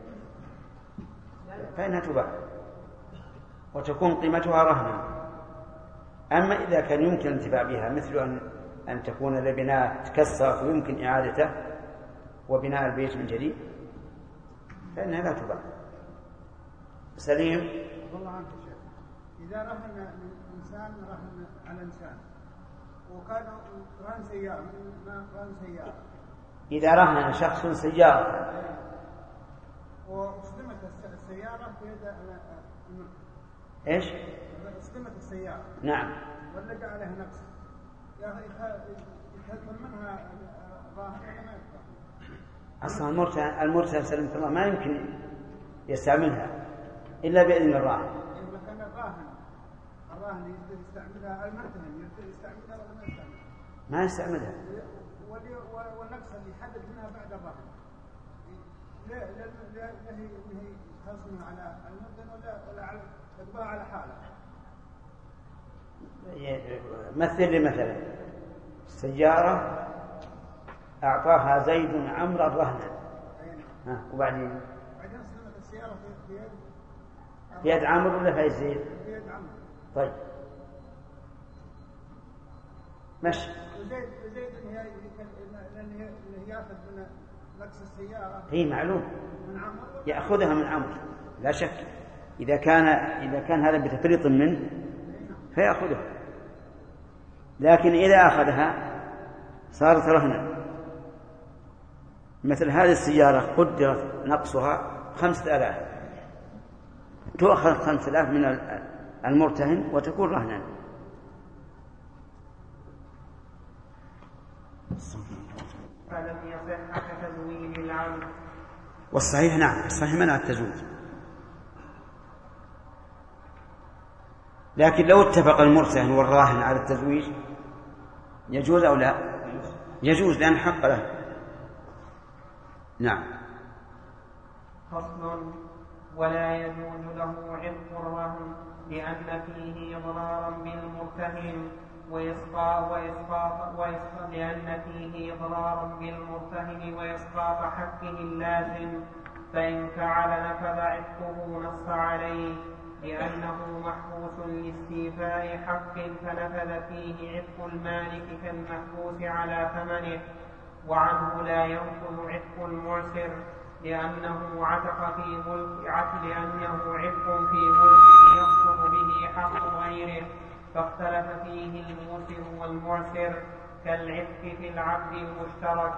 فإنها تباع وتكون قيمتها رهنا. أما إذا كان يمكن الانتفاع بها، مثل أن أن تكون لبناء تكسر ويمكن إعادته وبناء البيت من جديد، فإنها لا تباع. سليم. والله عنك شيخ، إذا رهن إنسان رهن على إنسان وكان رهن سيارة رهن سيارة إذا رهن شخص سيارة واصطمت السيارة في يد إيش؟ اصطمت السيارة. نعم. ولا عليها نقص، يتهدم منها راهن ولا ما يفتح؟ أصلا المرتهن المرتهن سلمت الله ما يمكن يستعملها إلا بإذن الراهن. إذا كان الراهن الراهن يقدر يستعملها، المرتهن يقدر يستعملها ولا ما يستعملها؟ ما يستعملها. والنقص اللي يحدد منها بعد الرهن لا لا لا هي هي خصمها على المرتهن ولا ولا على تبقى على حاله. مثل لي مثلا سيارة أعطاها زيد عمرا رهنا، ها وبعدين بعدين سلمت السيارة في يد في يد عمرو ولا في يد زيد؟ في يد عمرو. طيب ماشي. وزيد زيد هي لأن هي يأخذ من نقص السيارة. هي معلوم من عمرو يأخذها من عمرو لا شك، إذا كان إذا كان هذا بتفريط منه فيأخذها، لكن إذا أخذها صارت رهنا. مثل هذه السيارة قدر نقصها خمسة آلاف، تؤخذ خمسة آلاف من المرتهن وتكون رهنا. فلم يصح كتزويل العبد. والصحيح نعم، الصحيح منع التزويج، لكن لو اتفق المرتهن والراهن على التزويج يجوز أو لا؟ يجوز لأن حق له. نعم. فصل. ولا يجوز له عتق الرهن لأن فيه إضرارا بالمرتهن وإسقاط وإسقاط وإسقاط لأن فيه إضرارا بالمرتهن وإسقاط حقه اللازم، فإن فعل نفذ عتقه نص عليه لأنه محبوس لاستيفاء حق فنفذ فيه عتق المالك كالمحبوس على ثمنه، وعنه لا ينفذ عتق المعسر لأنه عتق في ملك عتق لأنه عتق في ملك يسقط به حق غيره، فاختلف فيه الموسر والمعسر كالعتق في العبد المشترك.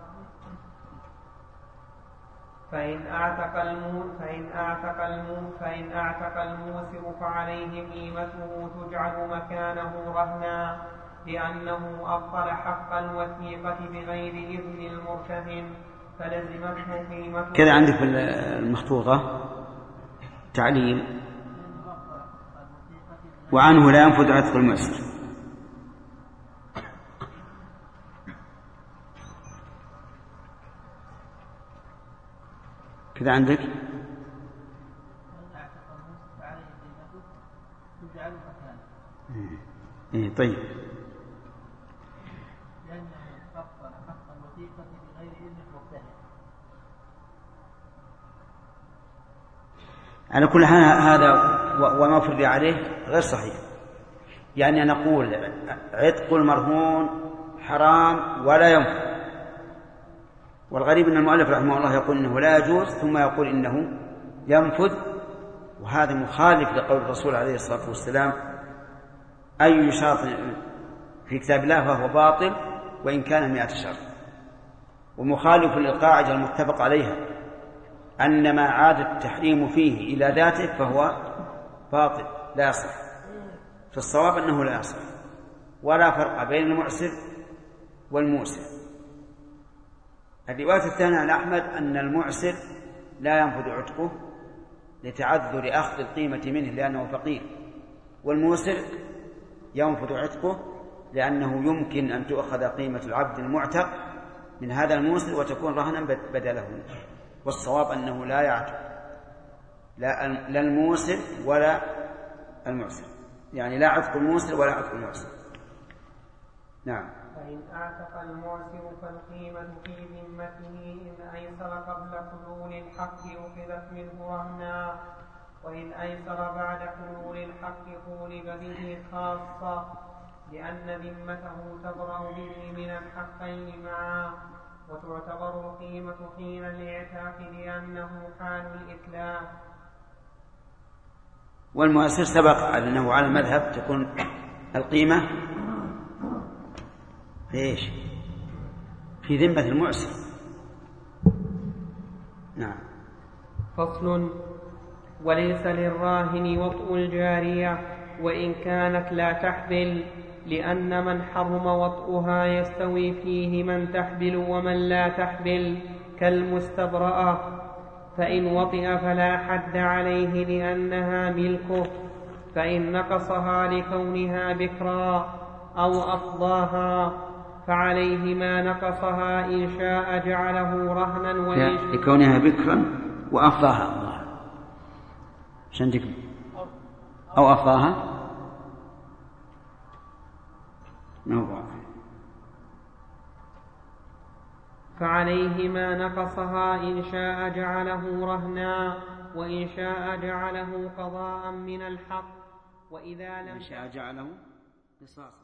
فإن أعتق الموسر فإن أعتق الموسر فإن أعتق الموسر فعليه قيمته تجعل مكانه رهنا لأنه أبطل حق الوثيقة بغير إذن المرتهن فلزمته قيمته. كذا عندك في المخطوطة تعليم وعنه لا ينفذ عتق المعسر. كذا عندك إيه طيب. على كل حال هذا وما فرض عليه غير صحيح. يعني نقول عتق المرهون حرام ولا ينفذ، والغريب أن المؤلف رحمه الله يقول إنه لا يجوز ثم يقول إنه ينفذ، وهذا مخالف لقول الرسول عليه الصلاة والسلام: أي شرط في كتاب الله فهو باطل وإن كان مئة شرط، ومخالف للقاعدة المتفق عليها أن ما عاد التحريم فيه إلى ذاته فهو باطل لا يصح. فالصواب أنه لا يصح، ولا فرق بين المعسر والموسر. الرواية الثانية عن أحمد أن المعسر لا ينفذ عتقه لتعذر أخذ القيمة منه لأنه فقير، والموسر ينفذ عتقه لأنه يمكن أن تؤخذ قيمة العبد المعتق من هذا الموسر وتكون رهنا بدله. والصواب أنه لا يعتق لا الموسر ولا المعسر، يعني لا عتق الموسر ولا عتق المعسر. نعم. فإن أعتق المعسر فالقيمة في ذمته إن أيسر قبل حلول الحق أخذت منه رهنا، وإن أيسر بعد حلول الحق طولب به خاصة، لأن ذمته تبرأ به من الحقين معا، وتعتبر القيمة حين الاعتاق لأنه حال الإتلاف. والمؤسر سبق أنه على المذهب تكون القيمة في إيش؟ في ذمة المعسر. نعم. فصل: وليس للراهن وطء الجارية وإن كانت لا تحبل، لأن من حرم وطئها يستوي فيه من تحبل ومن لا تحبل كالمستبرأة، فإن وطئ فلا حد عليه لأنها ملكه، فإن نقصها لكونها بكرا أو أفضاها فعليه ما نقصها إن شاء جعله رهنا وإن شاء لكونها بكرا وأفضاها الله شندك أو أفضاها نوضع فعليه ما نقصها إن شاء جعله رهنا وإن شاء جعله قضاء من الحق، وإذا لم إن شاء جعله قصاصا.